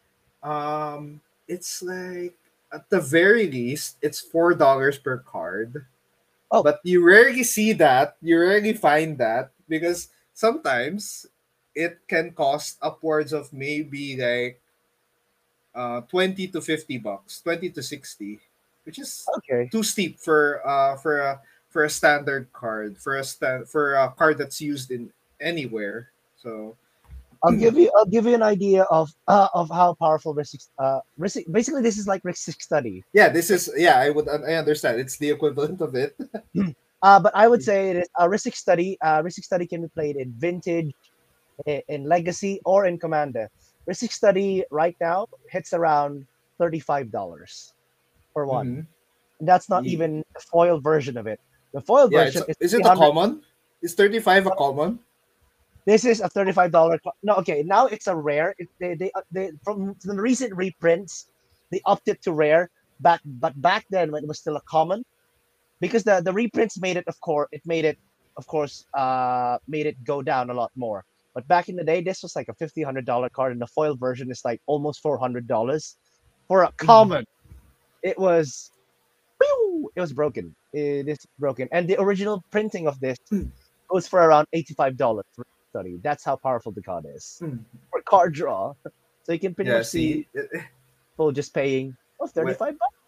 it's like at the very least it's $4 per card. Oh, But you rarely see that. You rarely find that because sometimes it can cost upwards of maybe like 20 to $50, 20 to 60, which is okay. too steep for a standard card, for a card that's used in anywhere. So I'll give you an idea of how powerful basically this is like Ristic Study. yeah, I understand. It's the equivalent of it. But I would say it is a Ristic Study. Ristic Study can be played in Vintage, in Legacy, or in Commander. Ristic Study right now hits around $35 for one. Hmm. And that's not even the foil version of it. The foil Yeah, version is is it a 300. common? Is 35 a common? This is a $35. No, okay. Now it's a rare. They from the recent reprints, they upped it to rare. But back then, when it was still a common, because the reprints made it, of course, made it go down a lot more. But back in the day, this was like a $100 card, and the foil version is like almost $400 for a Mhm. common. It was, it was broken. It is broken, and the original printing of this goes for around $85 for study. That's how powerful the card is for card draw. So you can pretty Yeah, much see see, people just paying when, 35 bucks. Yeah.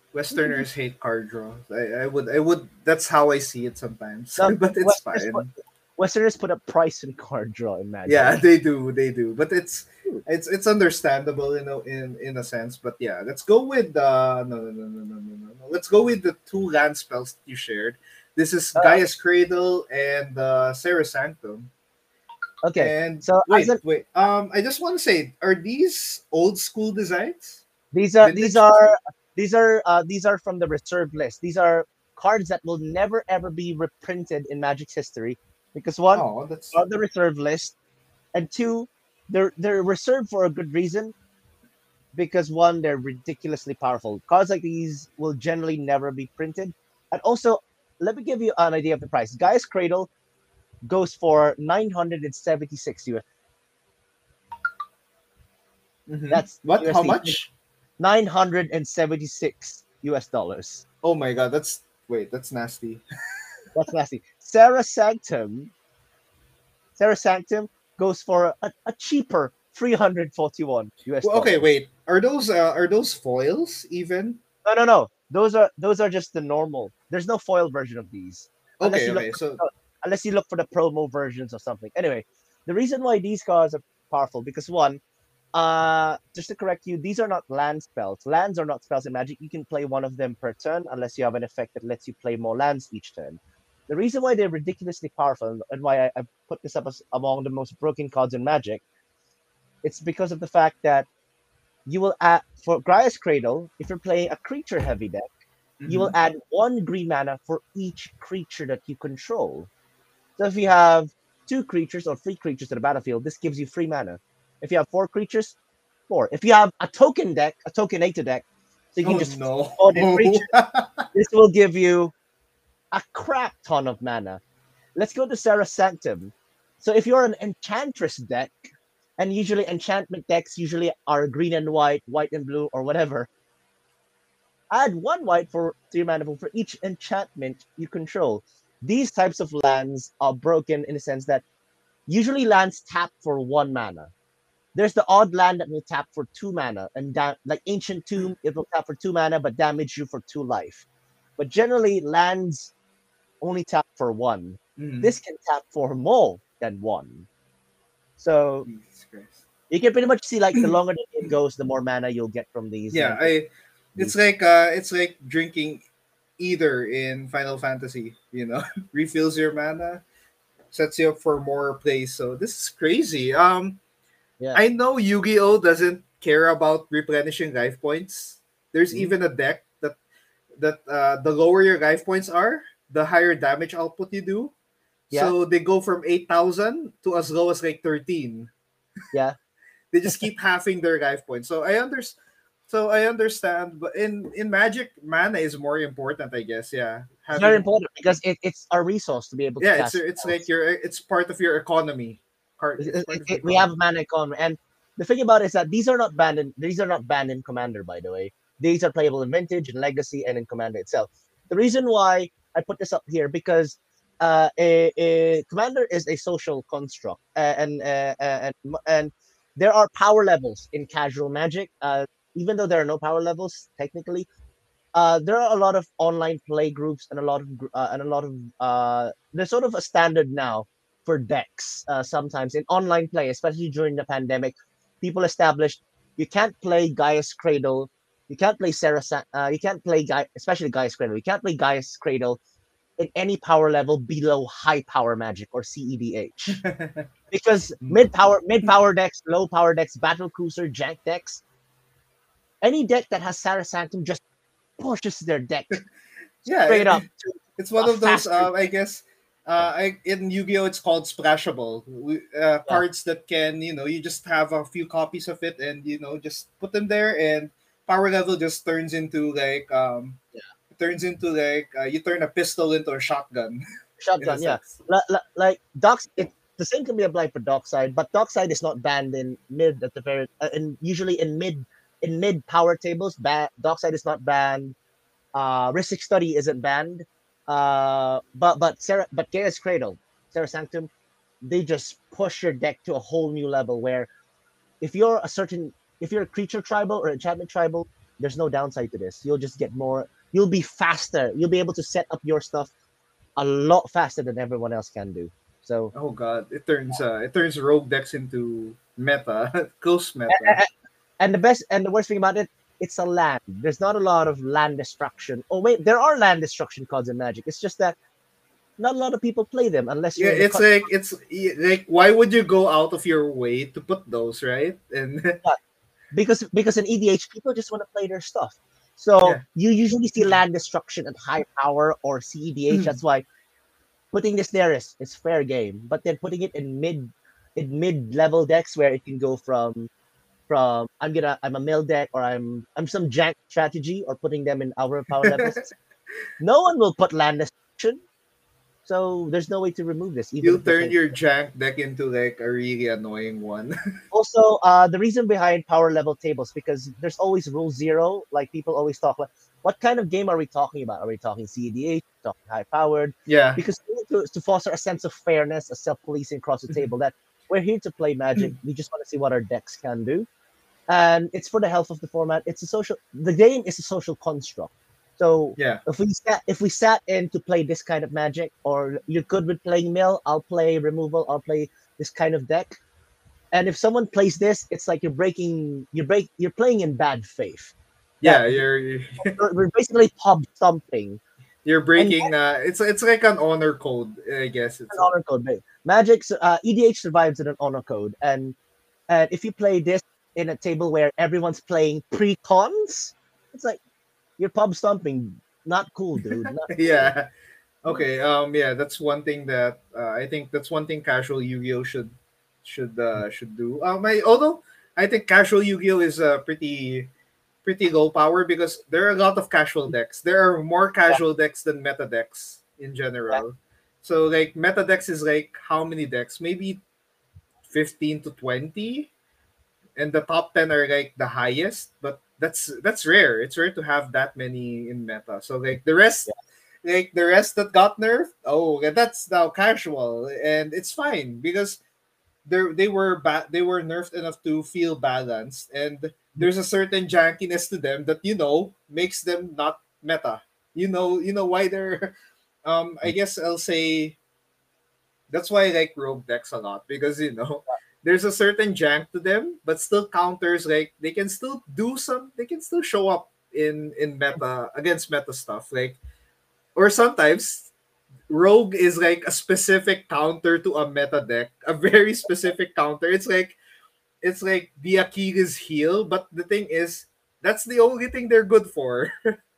Westerners hate card draw. I would. That's how I see it sometimes, No, but it's fine. Westerners put a price in card draw in Yeah, Magic. they do, but it's understandable, in a sense. But yeah, let's go with no. Let's go with the two land spells that you shared. This is Uh, Gaia's Cradle and Sarah Sanctum. okay, And so as wait, an wait. I just want to say, are these old school designs? these are these Vintage? are these are from the reserve list. These are cards that will never ever be reprinted in Magic's history because one, Oh, that's on the reserve list, and two, they're reserved for a good reason because one, they're ridiculously powerful. Cards like these will generally never be printed. And also, let me give you an idea of the price. Guy's Cradle goes for 976 US. That's what? How USD. much? 976 US dollars. Oh my god, that's nasty. That's nasty. Sarah Sanctum goes for a cheaper 341 US Well, okay, dollars. wait. Are those foils even? No. Those are just the normal. There's no foil version of these unless Okay, you look okay. So unless you look for the promo versions or something. Anyway, the reason why these cards are powerful because one, just to correct you, these are not land spells. Lands are not spells in Magic. You can play one of them per turn unless you have an effect that lets you play more lands each turn. The reason why they're ridiculously powerful and why I put this up as among the most broken cards in Magic, it's because of the fact that you will add for Graia's Cradle, if you're playing a creature heavy deck, you will mhm. add one green mana for each creature that you control. So if you have two creatures or three creatures in the battlefield, this gives you free mana. If you have four creatures, four. If you have a token deck, a tokenator deck, so you can Oh just no. spawn in creatures, this will give you a crap ton of mana. Let's go to Sarah Sanctum. So if you're an enchantress deck, and usually enchantment decks usually are green and white and blue, or whatever, add one white for 3 mana for each enchantment you control. These types of lands are broken in the sense that usually lands tap for 1 mana. There's the odd land that will tap for 2 mana, and like Ancient Tomb, it will tap for 2 mana but damage you for 2 life. But generally, lands only tap for one. Mhm. This can tap for more than one. So Jesus Christ. you can pretty much see like the longer the game goes, the more mana you'll get from these Yeah, land. I. It's like drinking either in Final Fantasy. Refills your mana, sets you up for more plays. So this is crazy. Yeah. I know Yu-Gi-Oh doesn't care about replenishing life points. There's Mhm. even a deck that the lower your life points are, the higher damage output you do. Yeah. So they go from 8,000 to as low as like 13. Yeah. They just keep halving their life points. So I understand, but in Magic, mana is more important, I guess. Yeah, It's very having important because it's a resource to be able to yeah, it's cast it's like spells. it's part of your economy. It's part of your We have economy. mana economy, and the thing about it is that these are not banned in Commander, by the way. These are playable in Vintage, in Legacy, and in Commander itself. The reason why I put this up here because a Commander is a social construct, and there are power levels in casual Magic. Even though there are no power levels technically, there are a lot of online play groups and there's sort of a standard now for decks. Sometimes in online play, especially during the pandemic, people established you can't play Gaia's Cradle, you can't play you can't play especially Gaia's Cradle, you can't play Gaia's Cradle in any power level below high power Magic or CEDH because mid power decks, low power decks, battle cruiser, jank decks, any deck that has Sarah Sanctum just pushes their deck Yeah, straight up to it's one a of those. faster I guess. deck. In Yu-Gi-Oh, it's called splashable. Yeah, Cards that can, you just have a few copies of it, and just put them there, and power level just yeah. you turn a pistol into a shotgun, in a Shotgun, yeah. sense. Like Docs, the same can be applied for Dockside, but Dockside is not banned in mid at the very, and usually in mid power tables. Dockside is not banned. Ristic Study isn't banned. But Gaia's Cradle, Sarah Sanctum, they just push your deck to a whole new level where if you're a creature tribal or enchantment tribal, there's no downside to this. You'll just get more. You'll be faster. You'll be able to set up your stuff a lot faster than everyone else can do. So, Oh god, it turns rogue decks into meta, close meta. and the worst thing about it, it's a land. There's not a lot of land destruction. Oh wait, there are land destruction cards in Magic. It's just that not a lot of people play them unless Yeah, you're in the like why would you go out of your way to put those, right? And because in EDH people just want to play their stuff. So yeah, you usually see land destruction at high power or CEDH. That's why putting this there is fair game. But then putting it in mid level decks where it can go from I'm a mill deck or I'm some jank strategy or putting them in our power levels. No one will put land destruction. So there's no way to remove this. Even you'll if you're turn playing. your jank deck into like a really annoying one. Also, the reason behind power level tables because there's always rule zero. Like people always talk like, what kind of game are we talking about? Are we talking CEDH? Talking high powered? Yeah, Because we need to foster a sense of fairness, a self policing across the table. That we're here to play Magic. We just want to see what our decks can do, and it's for the health of the format. It's a social. The game is a social construct. So yeah. if we sat in to play this kind of Magic, or you're good with playing mill, I'll play removal. I'll play this kind of deck. And if someone plays this, it's like you're playing in bad faith. That Yeah, we're basically pub stomping. you're And breaking it's like an honor code, I guess an it's like. honor code. Magic's EDH survives in an honor code, and if you play this in a table where everyone's playing pre-cons, it's like you're pub stomping. Not cool, dude. Not cool. Yeah. Okay. Yeah, that's one thing that I think that's one thing casual Yu-Gi-Oh should do. Although I think casual Yu-Gi-Oh is pretty low power because there are a lot of casual decks. There are more Yeah, casual decks than meta decks in yeah, general. So like meta decks is like how many decks? Maybe 15 to 20, and the top 10 are like the highest, but that's rare. It's rare to have that many in meta. So like the rest that got nerfed, oh, yeah, that's now casual, and it's fine because they were nerfed enough to feel balanced, and there's a certain jankiness to them that makes them not meta. You know why they're I guess I'll say that's why I like rogue decks a lot because there's a certain jank to them, but still counters, like they can still show up in meta against meta stuff, like, or sometimes rogue is like a specific counter to a meta deck, a very specific counter. It's like the Achilles heel, but the thing is that's the only thing they're good for.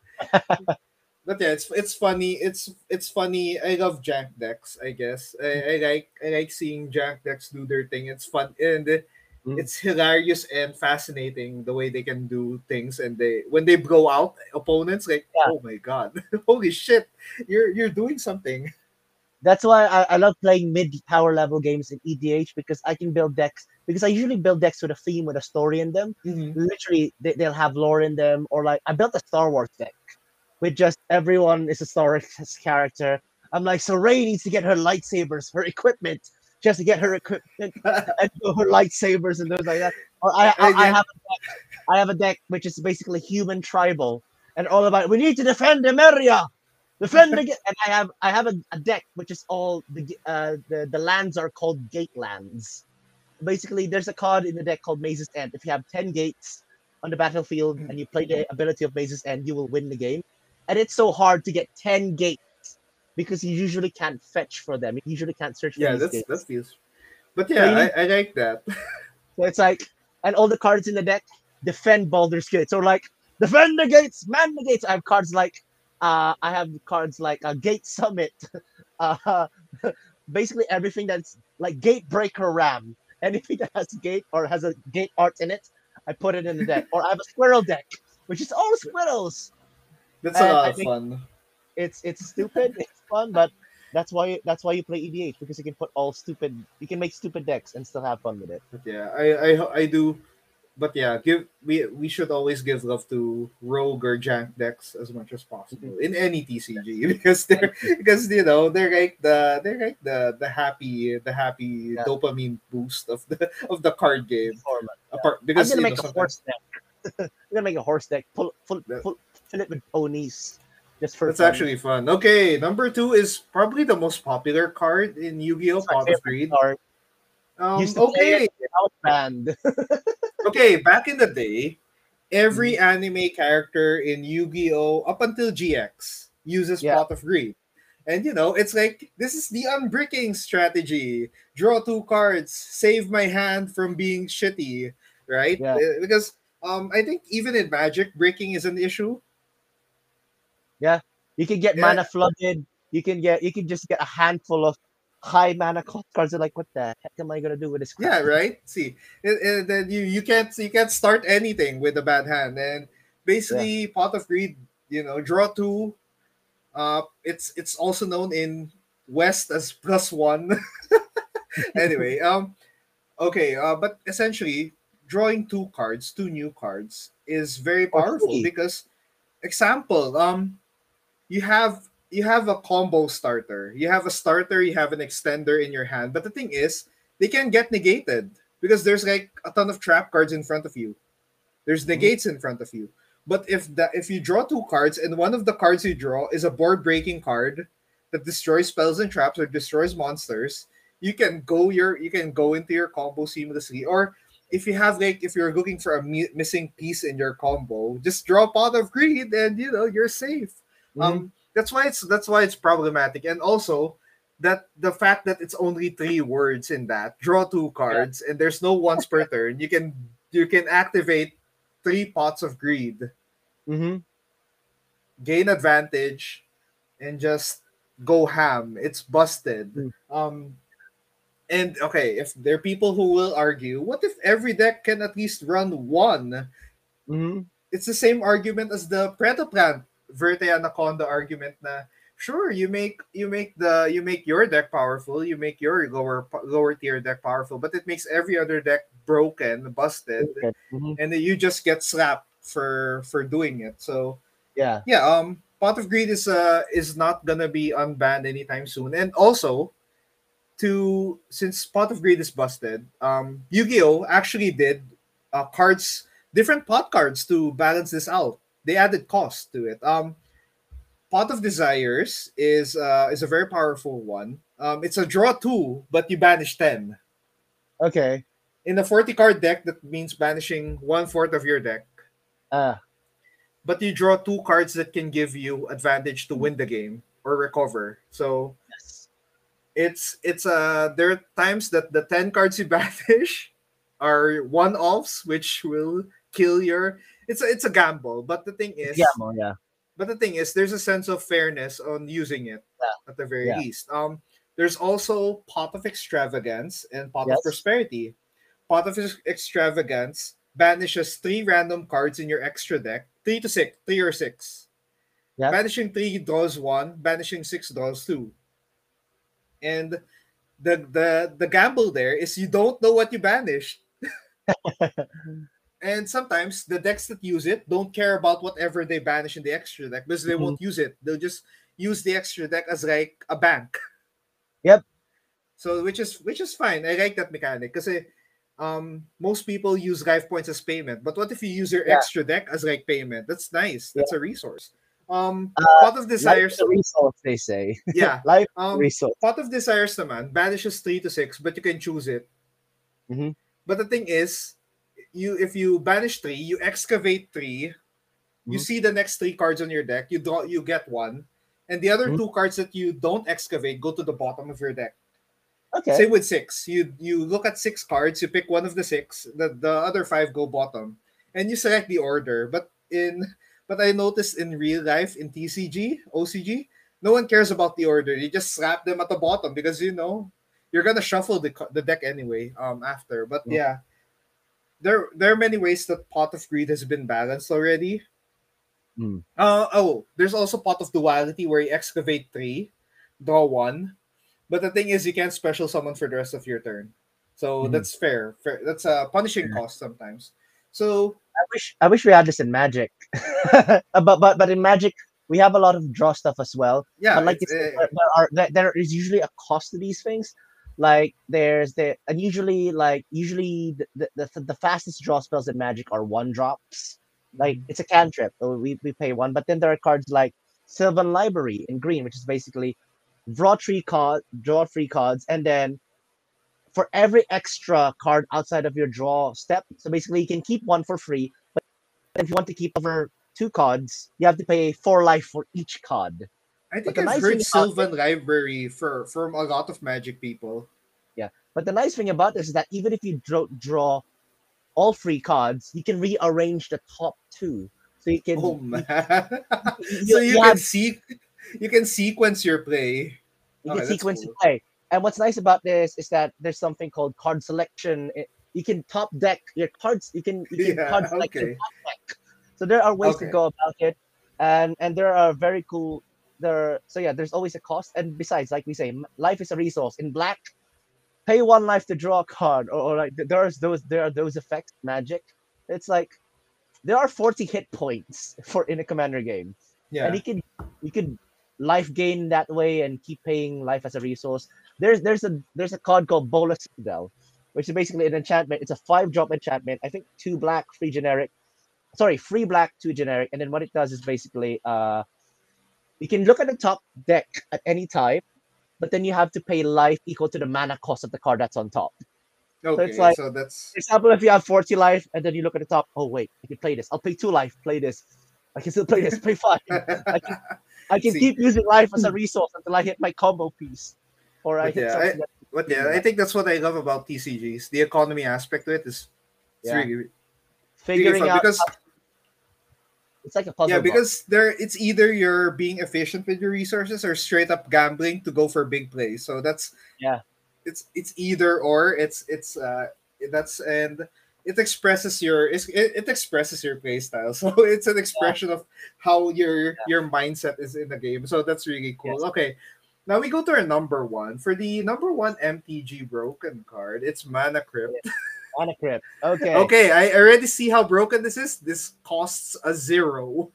But yeah, it's funny. It's funny. I love jank decks. I guess I like seeing jank decks do their thing. It's fun, and mm, it's hilarious and fascinating the way they can do things. And they when they blow out opponents, like, yeah. oh my god, holy shit, you're doing something. That's why I love playing mid power level games in EDH because I can build decks because I usually build decks with a theme with a story in them. Hmm. Literally, they'll have lore in them, or like I built a Star Wars deck with just everyone is a Star Wars character. I'm like, so Rey needs to get her lightsabers, her equipment, just to get her equipment and her lightsabers and things like that. Or Yeah. I have a deck which is basically human tribal and all about we need to defend Emeria. Defend again, and I have a deck which is all the lands are called gate lands. Basically, there's a card in the deck called Maze's End. If you have 10 gates on the battlefield and you play the ability of Maze's End, you will win the game. And it's so hard to get 10 gates because you usually can't fetch for them. You usually can't search for Yeah, these that gates. feels. But So yeah, you need I like that. so it's like and all the cards in the deck defend Baldur's Gate. So like defend the gates, man the gates. I have cards like a Gate Summit. Uh, basically everything that's like Gate Breaker Ram. Anything that has gate or has a gate art in it, I put it in the deck. Or I have a squirrel deck, which is all squirrels. That's a And lot I of think fun. it's stupid, it's fun, but that's why you play EDH because you can make stupid decks and still have fun with it. But yeah, I do. But yeah, we should always give love to rogue or jank decks as much as Mhm. possible in any TCG because they're the happy Yeah, dopamine boost of the card game. format. Yeah. Apart I'm because gonna make a sometimes horse deck. We're gonna make a horse deck. That, Fill it with ponies, just for that's fun. actually fun. Okay, number two is probably the most popular card in Yu-Gi-Oh! It's my Pot of favorite Greed. card. Used to play it. Okay, Now it's banned. okay. Back in the day, every Mhm. anime character in Yu-Gi-Oh! Up until GX uses Yeah, Pot of Greed. And it's like this is the unbricking strategy. Draw two cards, save my hand from being shitty, right? yeah, Because I think even in Magic, breaking is an issue. yeah. You can get Yeah, mana flooded. You can just get a handful of high mana cards. You're like, what the heck am I gonna do with this crap? yeah, right. See, and then you can't start anything with a bad hand, and Yeah. basically Pot of Greed, draw two. It's also known in West as +1. Anyway, okay, but essentially, drawing two new cards, is very For powerful free. because, example, you have a combo starter. You have a starter, you have an extender in your hand. But the thing is, they can get negated because there's like a ton of trap cards in front of you. There's Mhm. negates in front of you. But if you draw two cards and one of the cards you draw is a board breaking card that destroys spells and traps or destroys monsters, you can go into your combo seamlessly. Or if you're looking for a missing piece in your combo, just draw Pot of Greed and you're safe. Mhm. That's why it's problematic. And also that the fact that it's only three words in that draw two Yeah. cards and there's no once per turn, you can activate three Pots of Greed, Mhm. gain advantage, and just go ham. It's busted. Mhm. And okay, if there are people who will argue, what if every deck can at least run one? Mhm. It's the same argument as the Pretoplant Verte Anaconda argument na sure you make your deck powerful, you make your lower tier deck powerful, but it makes every other deck broken, busted, Okay. Mhm. and then you just get slapped for doing it. So Yeah. yeah, Pot of Greed is not gonna be unbanned anytime soon. And also, to since Pot of Greed is busted, Yu-Gi-Oh actually did cards different pot cards to balance this out. They added cost to it. Pot of Desires is a very powerful one. It's a draw two, but you banish 10. Okay. In a 40 card deck, that means banishing one fourth of your deck. Uh. But you draw two cards that can give you advantage to win the game or recover. So Yes. there are times that the 10 cards you banish are one offs, which will kill your. It's a gamble, but the thing It's a is, gamble. Yeah. there's a sense of fairness on using it at the very Yeah. least. There's also Pot of Extravagance and Pot of Yes. Prosperity. Pot of Extravagance banishes three random cards in your extra deck, three or six. Yep. Banishing three draws one, banishing six draws two. And the gamble there is you don't know what you banished. And sometimes the decks that use it don't care about whatever they banish in the extra deck because they Mhm. won't use it. They'll just use the extra deck as like a bank. Yep. So which is fine. I like that mechanic because most people use life points as payment. But what if you use your Yeah. extra deck as like payment? That's nice. Yeah. That's a resource. Uh, Pot of life is Desires, a resource, they say. yeah. Life is a resource. Pot of Desires naman banishes 3 to 6, but you can choose it. Mhm. But the thing is, if you banish three, you excavate three. You Mhm. see the next three cards on your deck. You get one, and the other Mhm. two cards that you don't excavate go to the bottom of your deck. Okay. Same with six. You look at six cards. You pick one of the six. The other five go bottom, and you select the order. But I noticed in real life in TCG OCG, no one cares about the order. You just slap them at the bottom because you're gonna shuffle the deck anyway. After, but Mhm. yeah, there are many ways that Pot of Greed has been balanced already. Mm. There's also Pot of Duality where you excavate three, draw one. But the thing is, you can't special summon for the rest of your turn. So Mhm. that's fair. That's a punishing Yeah. cost sometimes. So I wish we had this in Magic. But in Magic we have a lot of draw stuff as well. yeah, But like it's you said, there is usually a cost to these things. Like there's the and usually the fastest draw spells in Magic are 1 drops. Like Mhm. it's a cantrip, so we pay one. But then there are cards like Sylvan Library in green, which is basically draw 3 cards, and then for every extra card outside of your draw step, so basically you can keep one for free. But if you want to keep over 2 cards, you have to pay 4 life for each card. I But think the I've nice thing heard about it, Sylvan Library from a lot of Magic people. yeah. But the nice thing about this is that even if you draw all 3 cards, you can rearrange the top 2. So Oh man! So you have you can sequence your play. you can Okay, that's sequence and cool. play. And what's nice about this is that there's something called card selection. You can top deck your cards. You can Yeah. card select your Okay. top deck. So there are ways to Okay. go about it, and there are very cool. So yeah, there's always a cost. And besides, like we say, life is a resource. In black, pay 1 life to draw a card, or like there are those effects in Magic. It's like there are 40 hit points for in a commander game, and Yeah. you could life gain that way and keep paying life as a resource. There's a card called Bola Citadel, which is basically an enchantment. It's a 5 drop enchantment. I think 2 black, 3 generic. Sorry, 3 black, 2 generic. And then what it does is basically you can look at the top deck at any time, but then you have to pay life equal to the mana cost of the card that's on top. So it's Okay. like, So that's for example, if you have 40 life and then you look at the top, oh wait, I can play this. I'll pay 2 life, play this. I can still play this, pay 5. I can I can see. keep using life as a resource until I hit my combo piece. Or I But hit yeah, something that's but giving me yeah, I life. think that's what I love about TCGs. The economy aspect to it is it's Yeah. really Figuring fun out because it's like a yeah, puzzle box. because there it's either you're being efficient with your resources or straight up gambling to go for big plays. So that's Yeah. it's either or. It's that's and it expresses your play style. So it's an Yeah. expression of how your mindset is in the game. So that's really cool. Yes. Okay. Now we go to our number one. For the number one MTG broken card, it's Mana Crypt. Yes. Mana Crypt. Okay. Okay, I already see how broken this is. This costs a 0.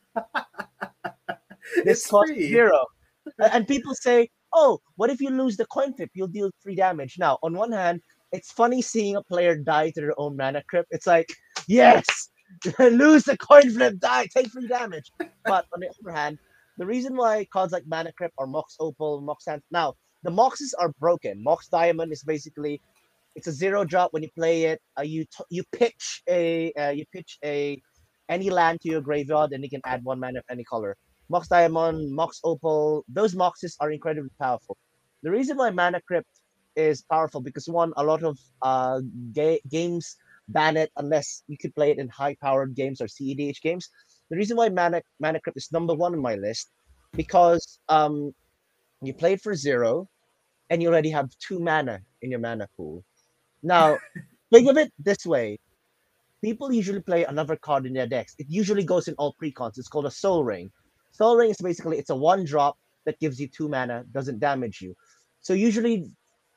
This It's costs free. 0. And people say, oh, what if you lose the coin flip? You'll deal 3 damage. Now, on one hand, it's funny seeing a player die to their own mana crypt. It's like, yes, lose the coin flip, die, take 3 damage. But on the other hand, the reason why cards like Mana Crypt or Mox Opal, Mox Hand, now the Moxes are broken. Mox Diamond is basically it's a 0 drop when you play it. You pitch a any land to your graveyard, and you can add 1 mana of any color. Mox Diamond, Mox Opal, those Moxes are incredibly powerful. The reason why Mana Crypt is powerful because one, a lot of games ban it unless you could play it in high-powered games or CEDH games. The reason why Mana Crypt is number 1 on my list because you play it for 0 and you already have 2 mana in your mana pool. Now, think of it this way: people usually play another card in their decks. It usually goes in all precons. It's called a Soul Ring. Soul Ring is basically it's a 1 drop that gives you 2 mana, doesn't damage you. So usually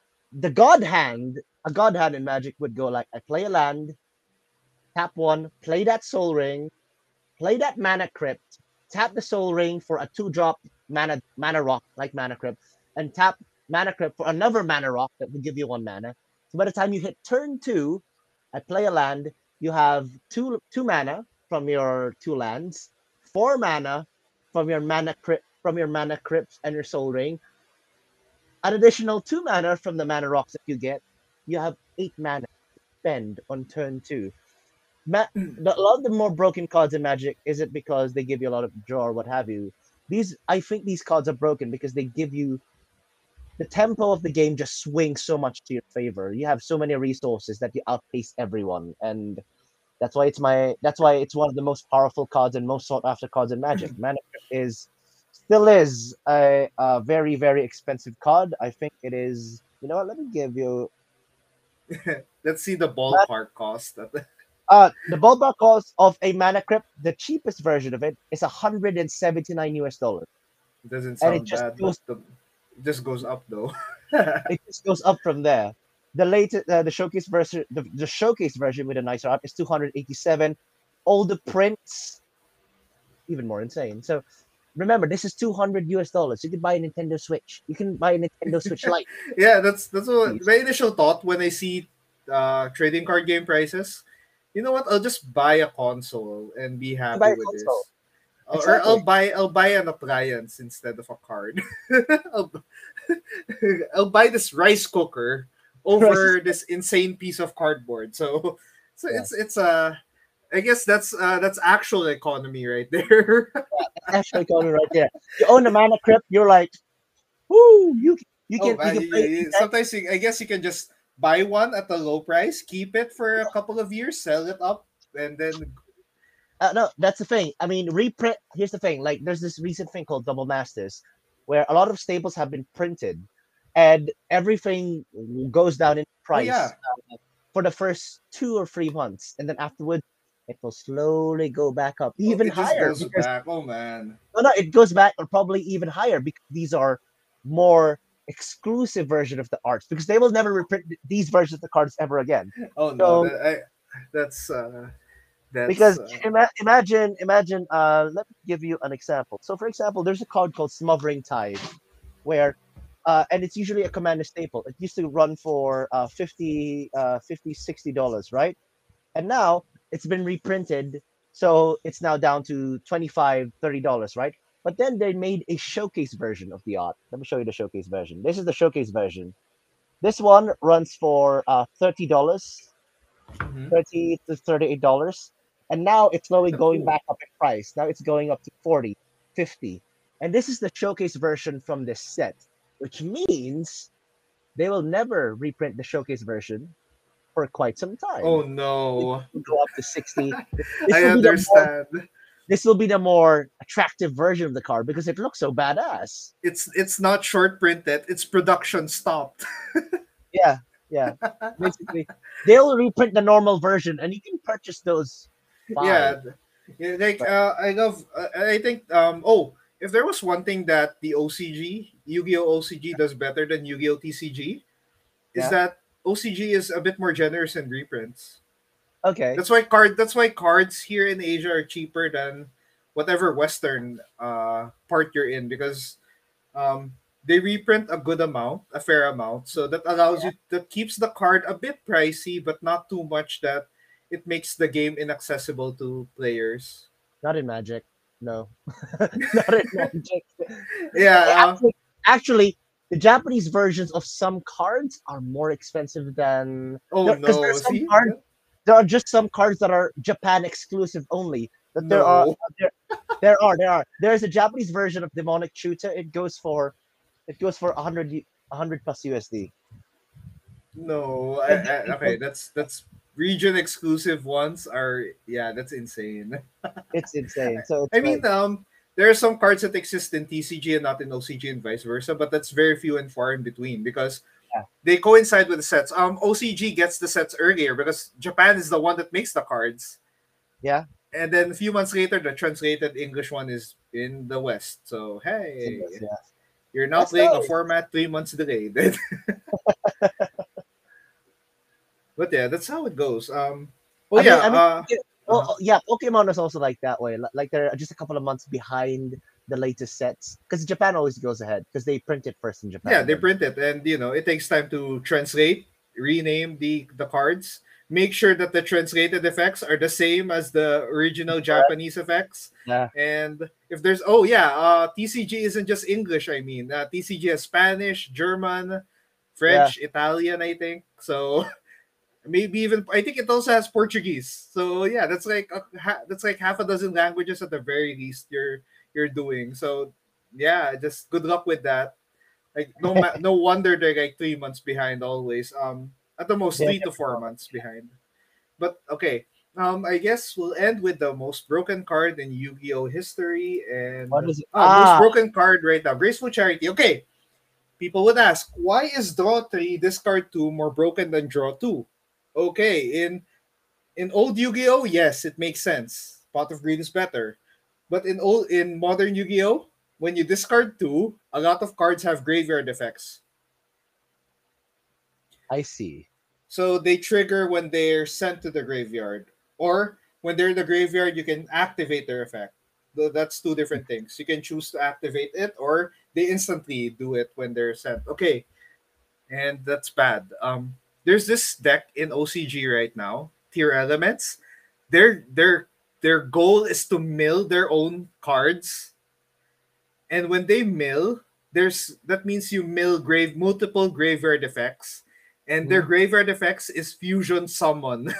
a God Hand in Magic would go like I play a land, tap 1, play that Soul Ring, play that Mana Crypt, tap the Soul Ring for a 2 drop mana rock like Mana Crypt, and tap Mana Crypt for another mana rock that will give you 1 mana. So by the time you hit turn 2, I play a land, you have two mana from your 2 lands, 4 mana from your mana crypt and your Soul Ring, an additional 2 mana from the mana rocks that you get. You have 8 mana to spend on turn 2. A lot of the more broken cards in Magic is it because they give you a lot of draw or what have you. I think these cards are broken because they give you the tempo of the game just swings so much to your favor. You have so many resources that you outpace everyone, and that's why it's one of the most powerful cards and most sought after cards in Magic. Mana Crypt still is a very very expensive card. I think it is. You know what? Let me give you Let's see the ballpark cost. the ballpark cost of a Mana Crypt. The cheapest version of it is $179, Doesn't and it sound bad, but it just goes up though. just goes up from there. The showcase version with a nicer art is 287. All the prints even more insane. So remember, this is $200 US. You can buy a Nintendo Switch. You can buy a Nintendo Switch Lite. Yeah, that's what Please. my initial thought when I see trading card game prices. You know what? I'll just buy a console and be You buy happy a with console. this. Or Exactly. I'll buy an appliance instead of a card. I'll, I'll buy this rice cooker Prices. over this insane piece of cardboard. So Yeah, it's I guess that's actual economy right there. that's actually going right there. You own a Mana Crypt. You're like, whoo! Oh, You can play. sometimes I guess you can just buy one at a low price, keep it for a couple of years, sell it up, and then No, that's the thing. I mean, reprint. Here's the thing. Like, there's this recent thing called Double Masters, where a lot of staples have been printed, and everything goes down in oh price yeah, for the first 2 or 3 months, and then afterwards, it will slowly go back up oh even it just higher goes because back. Oh man, no, it goes back or probably even higher because these are more exclusive version of the arts because they will never reprint these versions of the cards ever again. oh no, So that's because that's imagine let me give you an example. So for example, there's a card called Smothering Tide where and it's usually a commander staple. It used to run for 50 $60, right? And now it's been reprinted, so it's now down to 25 $30, right? But then they made a showcase version of the art. Let me show you the showcase version. This is the showcase version. This one runs for $30, mhm. 30 to $38, and now it's slowly going Oh, back up in price. Now it's going up to 40, 50, and this is the showcase version from this set, which means they will never reprint the showcase version for quite some oh time. It no, will go up to 60. This I will be the more understand. this will be the more attractive version of the card because it looks so badass. It's not short printed. It's production stopped. Yeah, yeah. Basically, they'll reprint the normal version, and you can purchase those five. Yeah, yeah, like But I love. I think if there was one thing that the OCG Yu-Gi-Oh OCG does better than Yu-Gi-Oh TCG is yeah, that OCG is a bit more generous in reprints. okay, That's why cards here in Asia are cheaper than whatever Western part you're in because they reprint a good amount, a fair amount, so that keeps the card a bit pricey, but not too much that it makes the game inaccessible to players. not in Magic. No, not in Magic. Yeah. Actually, actually, the Japanese versions of some cards are more expensive than Oh there because no. See? there are just some cards that are Japan exclusive only. But No. there there's a Japanese version of Demonic Tutor. It goes for 100 plus USD. No. And then Okay. people, That's region exclusive ones are yeah. That's insane. it's insane. So I it's like mean, there are some cards that exist in TCG and not in OCG and vice versa, but that's very few and far in between because yeah, they coincide with the sets. OCG gets the sets earlier because Japan is the one that makes the cards, yeah, and then a few months later, the translated English one is in the West. So it's in this, hey, yeah. you're now That's playing a nice. format 3 months delayed. But yeah, that's how it goes. Oh yeah. I mean, Uh-huh. yeah, Pokemon is also like that way. Like they're just a couple of months behind the latest sets because Japan always goes ahead because they print it first in Yeah, Japan. they Then print it, and it takes time to translate, rename the cards, make sure that the translated effects are the same as the original correct? Japanese effects. Yeah, And if there's oh yeah, TCG isn't just English. I mean, TCG has Spanish, German, yeah, French, Italian. I think so. Maybe even I think it also has Portuguese. So yeah, that's like half a dozen languages at the very least you're doing. So yeah, just good luck with that. Like no wonder they're like 3 months behind always. At the most yeah. 3 to 4 months behind. But okay. I guess we'll end with the most broken card in Yu-Gi-Oh history and What is it? most Ah, broken card right now. Graceful Charity. Okay. People would ask, why is draw 3 discard 2 more broken than draw 2? Okay, in old Yu-Gi-Oh, yes, it makes sense. Pot of Greed is better. But in modern Yu-Gi-Oh, when you discard 2, a lot of cards have graveyard effects. I see. So they trigger when they're sent to the graveyard. Or when they're in the graveyard, you can activate their effect. That's two different things. You can choose to activate it, or they instantly do it when they're sent. Okay, and that's bad. There's this deck in OCG right now, Tier Elements. Their goal is to mill their own cards, and when they mill, that means you mill multiple graveyard effects, and their Mhm. graveyard effects is fusion summon,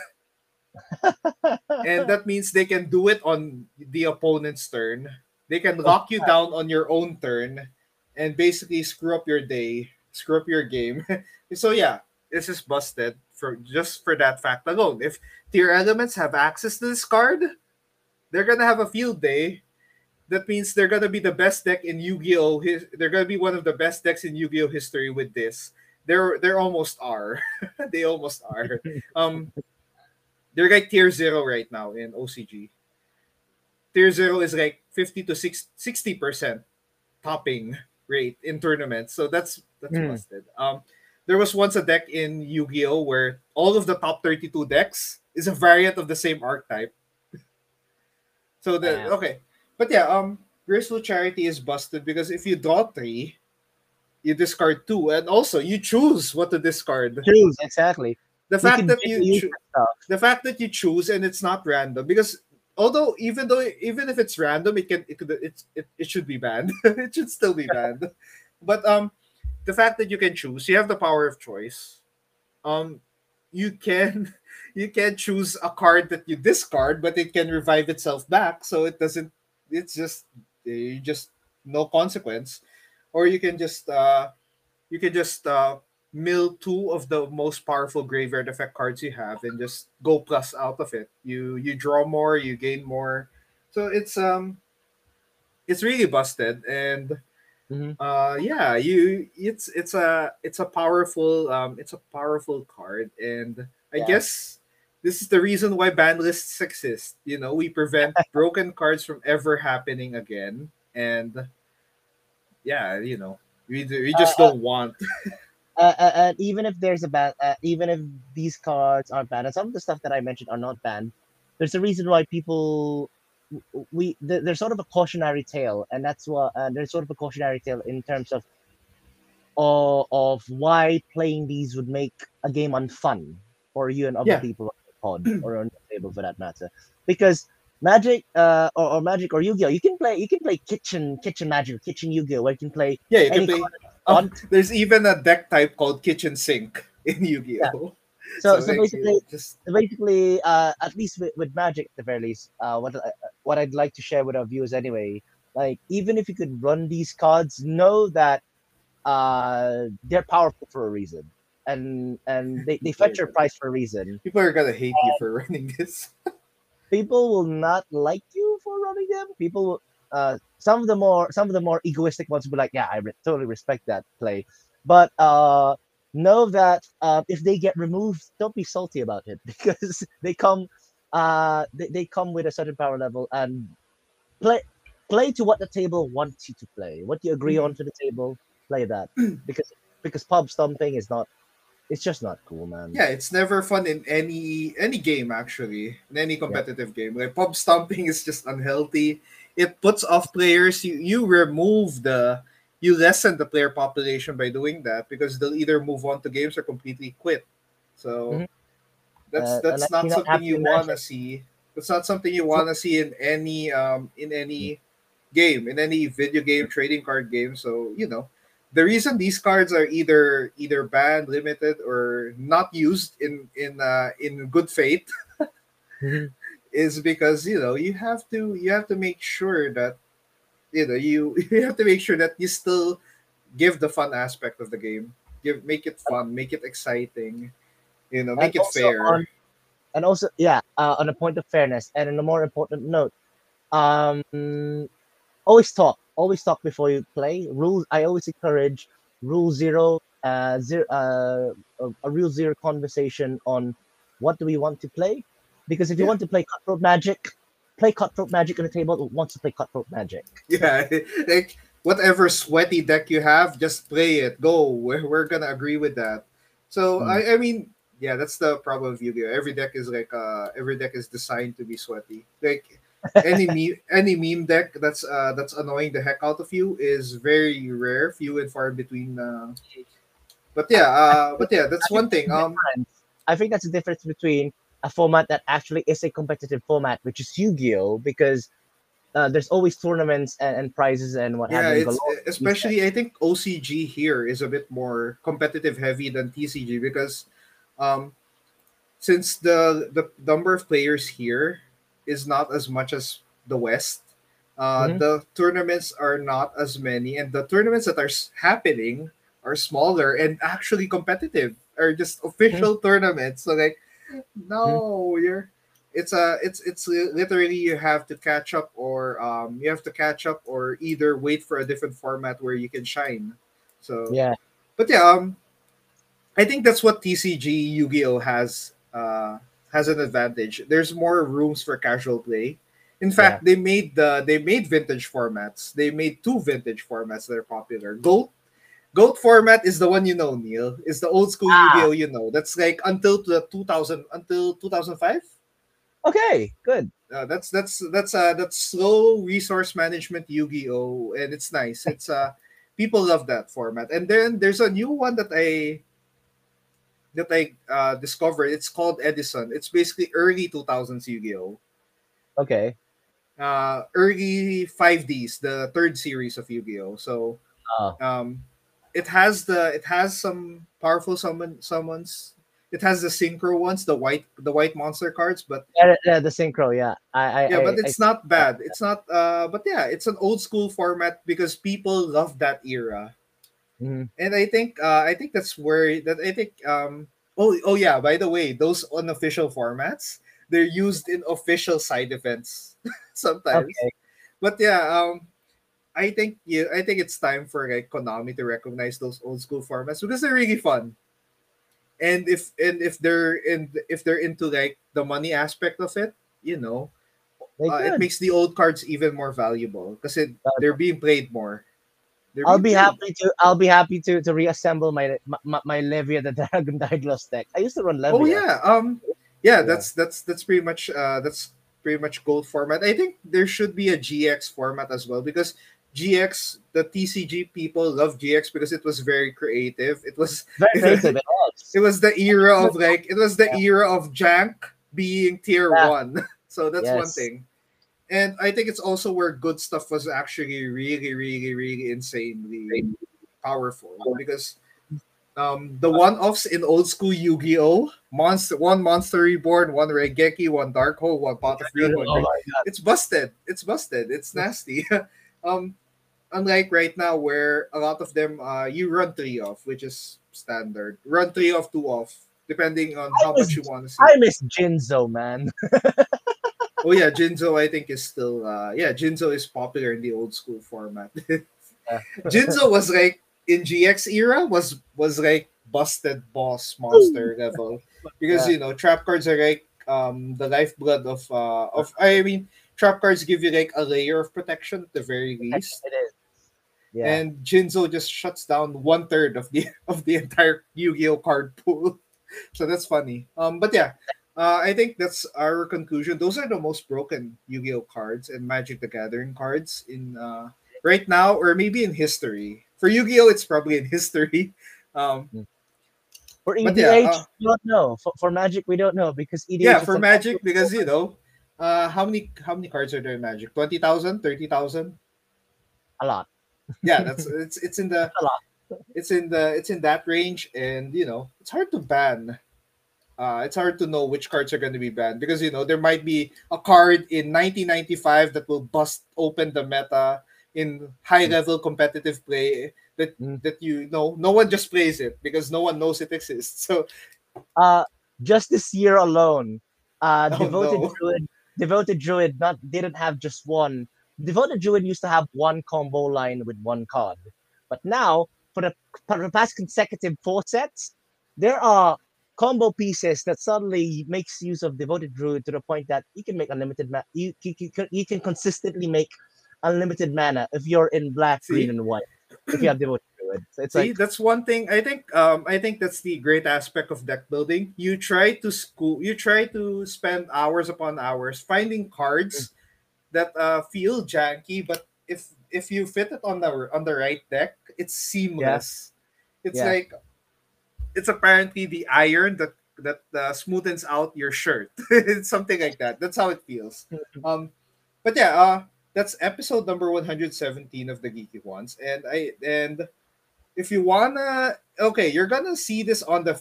and that means they can do it on the opponent's turn. They can Oh, lock you down on your own turn, and basically screw up your day, screw up your game. So yeah, this is busted for just for that fact alone. If tier elements have access to this card, they're gonna have a field day. That means they're gonna be the best deck in Yu-Gi-Oh! They're gonna be one of the best decks in Yu-Gi-Oh! History with this. They're almost are. They almost are. Um, they're like tier zero right now in OCG. Tier zero is like 50 to 60% topping rate in tournaments. So that's mm. busted. There was once a deck in Yu-Gi-Oh! Where all of the top 32 decks is a variant of the same archetype. So Yeah. okay. But yeah, Graceful Charity is busted because if you draw three, you discard two, and also you choose what to discard. Choose exactly. The You fact could that really use that stuff. the fact that you choose and it's not random, because although even if it's random, it should be banned. It should still be banned. But the fact that you can choose, you have the power of choice. Um, you can you can choose a card that you discard, but it can revive itself back, so it doesn't. It's just you just no consequence, or you can just mill two of the most powerful graveyard effect cards you have and just go plus out of it. You draw more, you gain more. So it's really busted, and Mhm. yeah, you it's a powerful it's a powerful card, and I Yeah. guess this is the reason why ban lists exist. We prevent broken cards from ever happening again, and yeah, we Uh, just don't want. and even if there's a ban, even if these cards aren't banned, and some of the stuff that I mentioned are not banned, there's a reason why people there's sort of a cautionary tale, and that's what there's sort of a cautionary tale in terms of why playing these would make a game unfun for you and other Yeah, people on the pod or on the table for that matter. Because Magic, or Magic or Yu-Gi-Oh, you can play kitchen Magic, kitchen Yu-Gi-Oh, where you can play yeah, you can any play. card you want. There's even a deck type called Kitchen Sink in Yeah. Yu-Gi-Oh. So So so like basically, just at least with Magic at the very least, what I'd like to share with our viewers anyway, like even if you could run these cards, know that they're powerful for a reason, and they people are fetch your gonna price for a reason. people are gonna hate you for running this. People will not like you for running them. People will, some of the more egoistic ones will be like, yeah, totally respect that play, but know that if they get removed, don't be salty about it because they come with a certain power level, and play play to what the table wants you to play. What you agree on Mhm. to the table, play that, because pub stomping is not. It's just not cool, man. Yeah, it's never fun in any game actually. In any Yeah. competitive game, like pub stomping is just unhealthy. It puts off players. You lessen the player population by doing that because they'll either move on to games or completely quit. So Mhm. And that's I've not seen that something happen you in want to Magic. see. That's not something you It's not. want to see in any game, in any video game, trading card game. So the reason these cards are either banned, limited, or not used in good faith Mhm. is because you have to make sure that you you have to make sure that you still give the fun aspect of the game. Make it fun, make it exciting, and make it also fair. on and also yeah, on a point of fairness, and on a more important note, um always talk before you play. Rules, I always encourage rule zero, a real zero conversation on what do we want to play, because if you Yeah. want to play cutthroat magic, play cutthroat magic on the table that wants to play cutthroat magic. Yeah, like whatever sweaty deck you have, just play it. Go. We're gonna agree with that. So Mm. I mean, yeah, that's the problem with Yu-Gi-Oh. Every deck is designed to be sweaty. Like any meme deck that's annoying the heck out of you is very rare, few and far between. But yeah, I that's think one that's thing. the difference. I think that's the difference between a format that actually is a competitive format, which is Yu-Gi-Oh, because there's always tournaments and prizes and what have Yeah, you it's galore these especially I days. think OCG here is a bit more competitive heavy than TCG because um since the number of players here is not as much as the West, Hmm. the tournaments are not as many, and the tournaments that are happening are smaller and actually competitive. Are just Hmm. official tournaments. So like, Hmm. no, you're. It's literally you have to catch up, or you have to catch up, or either wait for a different format where you can shine. So, Yeah, but yeah, I think that's what TCG Yu-Gi-Oh has an advantage. There's more rooms for casual play. In yeah. fact, they made vintage formats. They made two vintage formats that are popular. Goat format is the one you know, Neil. Is the old school Ah, Yu-Gi-Oh you know. That's like until the 2000 until 2005. okay, good. That's slow resource management Yu-Gi-Oh, and it's nice. It's people love that format. And then there's a new one that I discovered. It's called Edison. It's basically early 2000s Yu-Gi-Oh. Okay. Early 5Ds, the third series of Yu-Gi-Oh. So Oh, um, it has some powerful summons. It has the synchro ones, the white monster cards, but yeah, yeah, the synchro. Yeah, yeah, but I it's not bad. It's not but yeah, it's an old school format because people love that era. Mhm. And I think that's where that I think oh yeah, by the way, those unofficial formats, they're used in official side events sometimes. Okay. But yeah, I think it's time for like Konami to recognize those old school formats because they're really fun. If they're into like the money aspect of it, you know, They it could. makes the old cards even more valuable because they're being played more. They're I'll being be played. happy to. I'll be happy to reassemble my Levia the Dragon Diaglos deck. I used to run Oh Levia. yeah, yeah, Yeah. that's pretty much gold format. I think there should be a GX format as well because GX, the TCG people love GX because it was very creative. It was Very creative. it It was. was the era of like it was the era of Jank being tier Yeah. one. So that's one Yes. thing. And I think it's also where good stuff was actually really, really, really insanely powerful because the one-offs in old school Yu-Gi-Oh! One Monster Reborn, one Regeki, one Dark Hole, one Pot of Greed, one Oh Great. my god. It's busted. It's busted. It's nasty. um, Unlike right now where a lot of them you run three off, which is standard. Run three off, two off, depending on I how much miss you want to see. I miss Jinzo, man. Oh yeah, Jinzo I think is still yeah, Jinzo is popular in the old school format. Yeah. Jinzo was like in GX era was like busted boss monster level because Yeah. you know trap cards are like the lifeblood of I mean trap cards give you like a layer of protection at the very least, It is. Yeah. and Jinzo just shuts down one third of the of the entire Yu-Gi-Oh card pool. So that's funny. But yeah, I think that's our conclusion. Those are the most broken Yu-Gi-Oh cards and Magic the Gathering cards in right now, or maybe in history. For Yu-Gi-Oh, it's probably in history. Um, Mm. For but yeah, EDH, we don't know. For Magic, we don't know because yeah, EDH it's for an Magic endless because you open. know, how many cards are there in Magic? 20,000, 30,000. A lot. Yeah, that's it's in the A lot. it's in that range, and you know, it's hard to ban. It's hard to know which cards are going to be banned because you know there might be a card in 1995 that will bust open the meta in high Mm. level competitive play Mm. that you know no one just plays it because no one knows it exists. So Uh, just this year alone, oh no, Devoted Druid not didn't have just one. Devoted Druid used to have one combo line with one card, but now for the past consecutive four sets, there are combo pieces that suddenly makes use of Devoted Druid to the point that you can make unlimited you can consistently make unlimited mana if you're in black, green, see. and white. If you have Devoted Druid, so it's See, like that's one thing. I think that's the great aspect of deck building. You try to spend hours upon hours finding cards that feel janky, but if you fit it on the right deck, it's Yeah, seamless. It's yeah. like it's apparently the iron that smoothens out your shirt. It's something like that. That's how it feels. Um, but yeah, that's episode number 117 of the Geeky Ones, and if you wanna, okay, you're gonna see this on the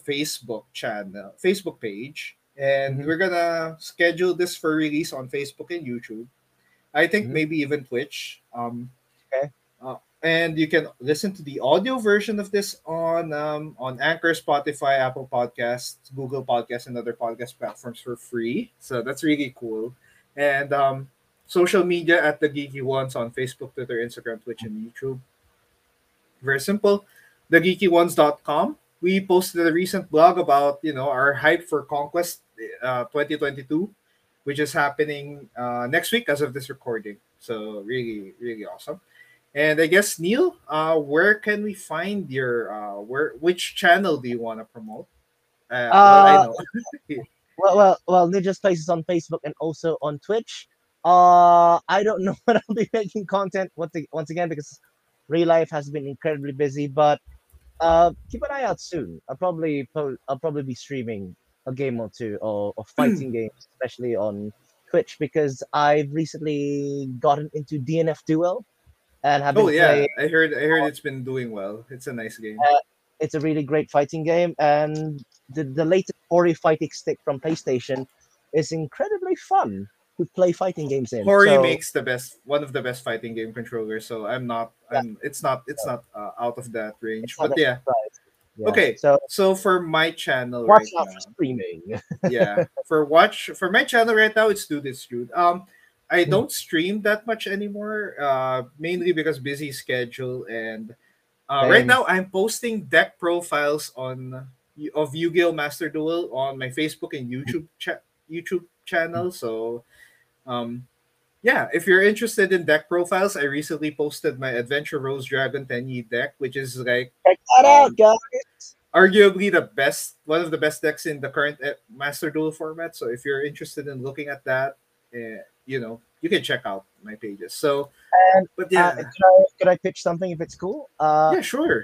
Facebook page, and Mhm, we're gonna schedule this for release on Facebook and YouTube. I think mhm. maybe even Twitch. Okay. And you can listen to the audio version of this on Anchor, Spotify, Apple Podcasts, Google Podcasts, and other podcast platforms for free. So that's really cool. And social media at the Geeky Ones on Facebook, Twitter, Instagram, Twitch, and YouTube. Very simple. TheGeekyOnes.com. We posted a recent blog about our hype for Conquest 2022, which is happening next week as of this recording. So really, really awesome. And I guess Neil, where can we find your which channel do you want to promote? Well, I Uh, know. well, Ninja's Place on Facebook and also on Twitch. I don't know when I'll be making content once again because real life has been incredibly busy, but keep an eye out soon. I'll probably be streaming a game or two or fighting games, especially on Twitch because I've recently gotten into DNF Duel and have Oh been yeah, playing. I heard it's been doing well. It's a nice game. Uh, it's a really great fighting game, and the latest Ori fighting stick from PlayStation is incredibly fun to play fighting games in. Hori So makes the best one of the best fighting game controllers, so yeah, it's not out of that range. it's not But a yeah. surprise. Yeah. Okay. So So for my channel watch right out for now, streaming. yeah, for my channel right now, it's Do This Dude. I don't stream that much anymore, mainly because busy schedule, and right Same. now I'm posting deck profiles of Yu-Gi-Oh! Master Duel on my Facebook and YouTube channel. So um, yeah, if you're interested in deck profiles, I recently posted my Adventure Rose Dragon Tenyi deck, which is like Check that out, um, guys. arguably one of the best decks in the current Master Duel format. So if you're interested in looking at that, you can check out my pages. So, And but yeah, could I pitch something if it's cool? yeah, sure.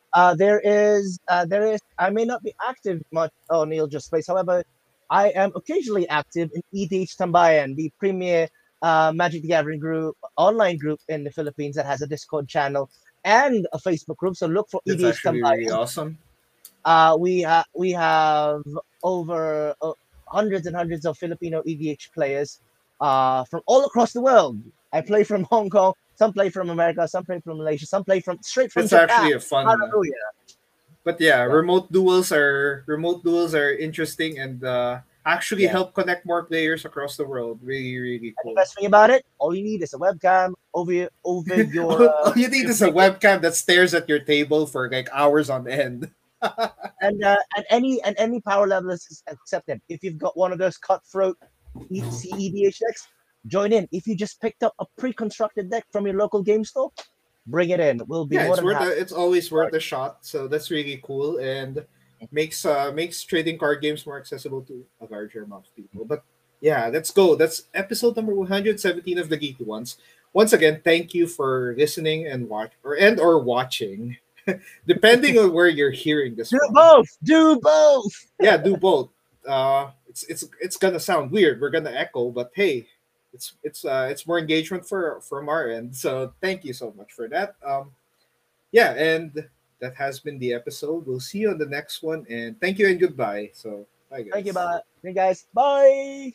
There is. I may not be active much on Neil Just Space. However, I am occasionally active in EDH Tambayan, the premier Magic the Gathering group, online group in the Philippines that has a Discord channel and a Facebook group. So look for That's EDH actually really Tambayan. awesome. We have over hundreds and hundreds of Filipino EDH players from all across the world. I play from Hong Kong. Some play from America. Some play from Malaysia. Some play from straight from It's Japan. actually a fun. Hallelujah! But yeah, Yeah, remote duels are interesting and actually yeah. help connect more players across the world. Really, really And the cool. best thing about it, all you need is a webcam over All you need your is a PC, webcam that stares at your table for like hours on end. and any power level is accepted. If you've got one of those cutthroat CEDH decks, join in. If you just picked up a pre-constructed deck from your local game store, bring it in. We'll be Yeah, more it's than happy. it's always worth a shot. So that's really cool and makes trading card games more accessible to a larger amount of people. But yeah, let's go. That's episode number 117 of the Geeky Ones. Once again, thank you for listening and watching, depending on where you're hearing this Do from. both. Do both. Yeah, do both. It's gonna sound weird. We're gonna echo, but hey, it's more engagement from our end. So thank you so much for that. Yeah, and that has been the episode. We'll see you on the next one, and thank you and goodbye. So bye Thank you, guys. guys. Bye.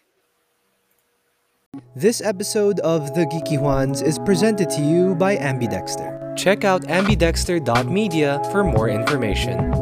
This episode of The Geeky Ones is presented to you by Ambidexter. Check out ambidexter.media for more information.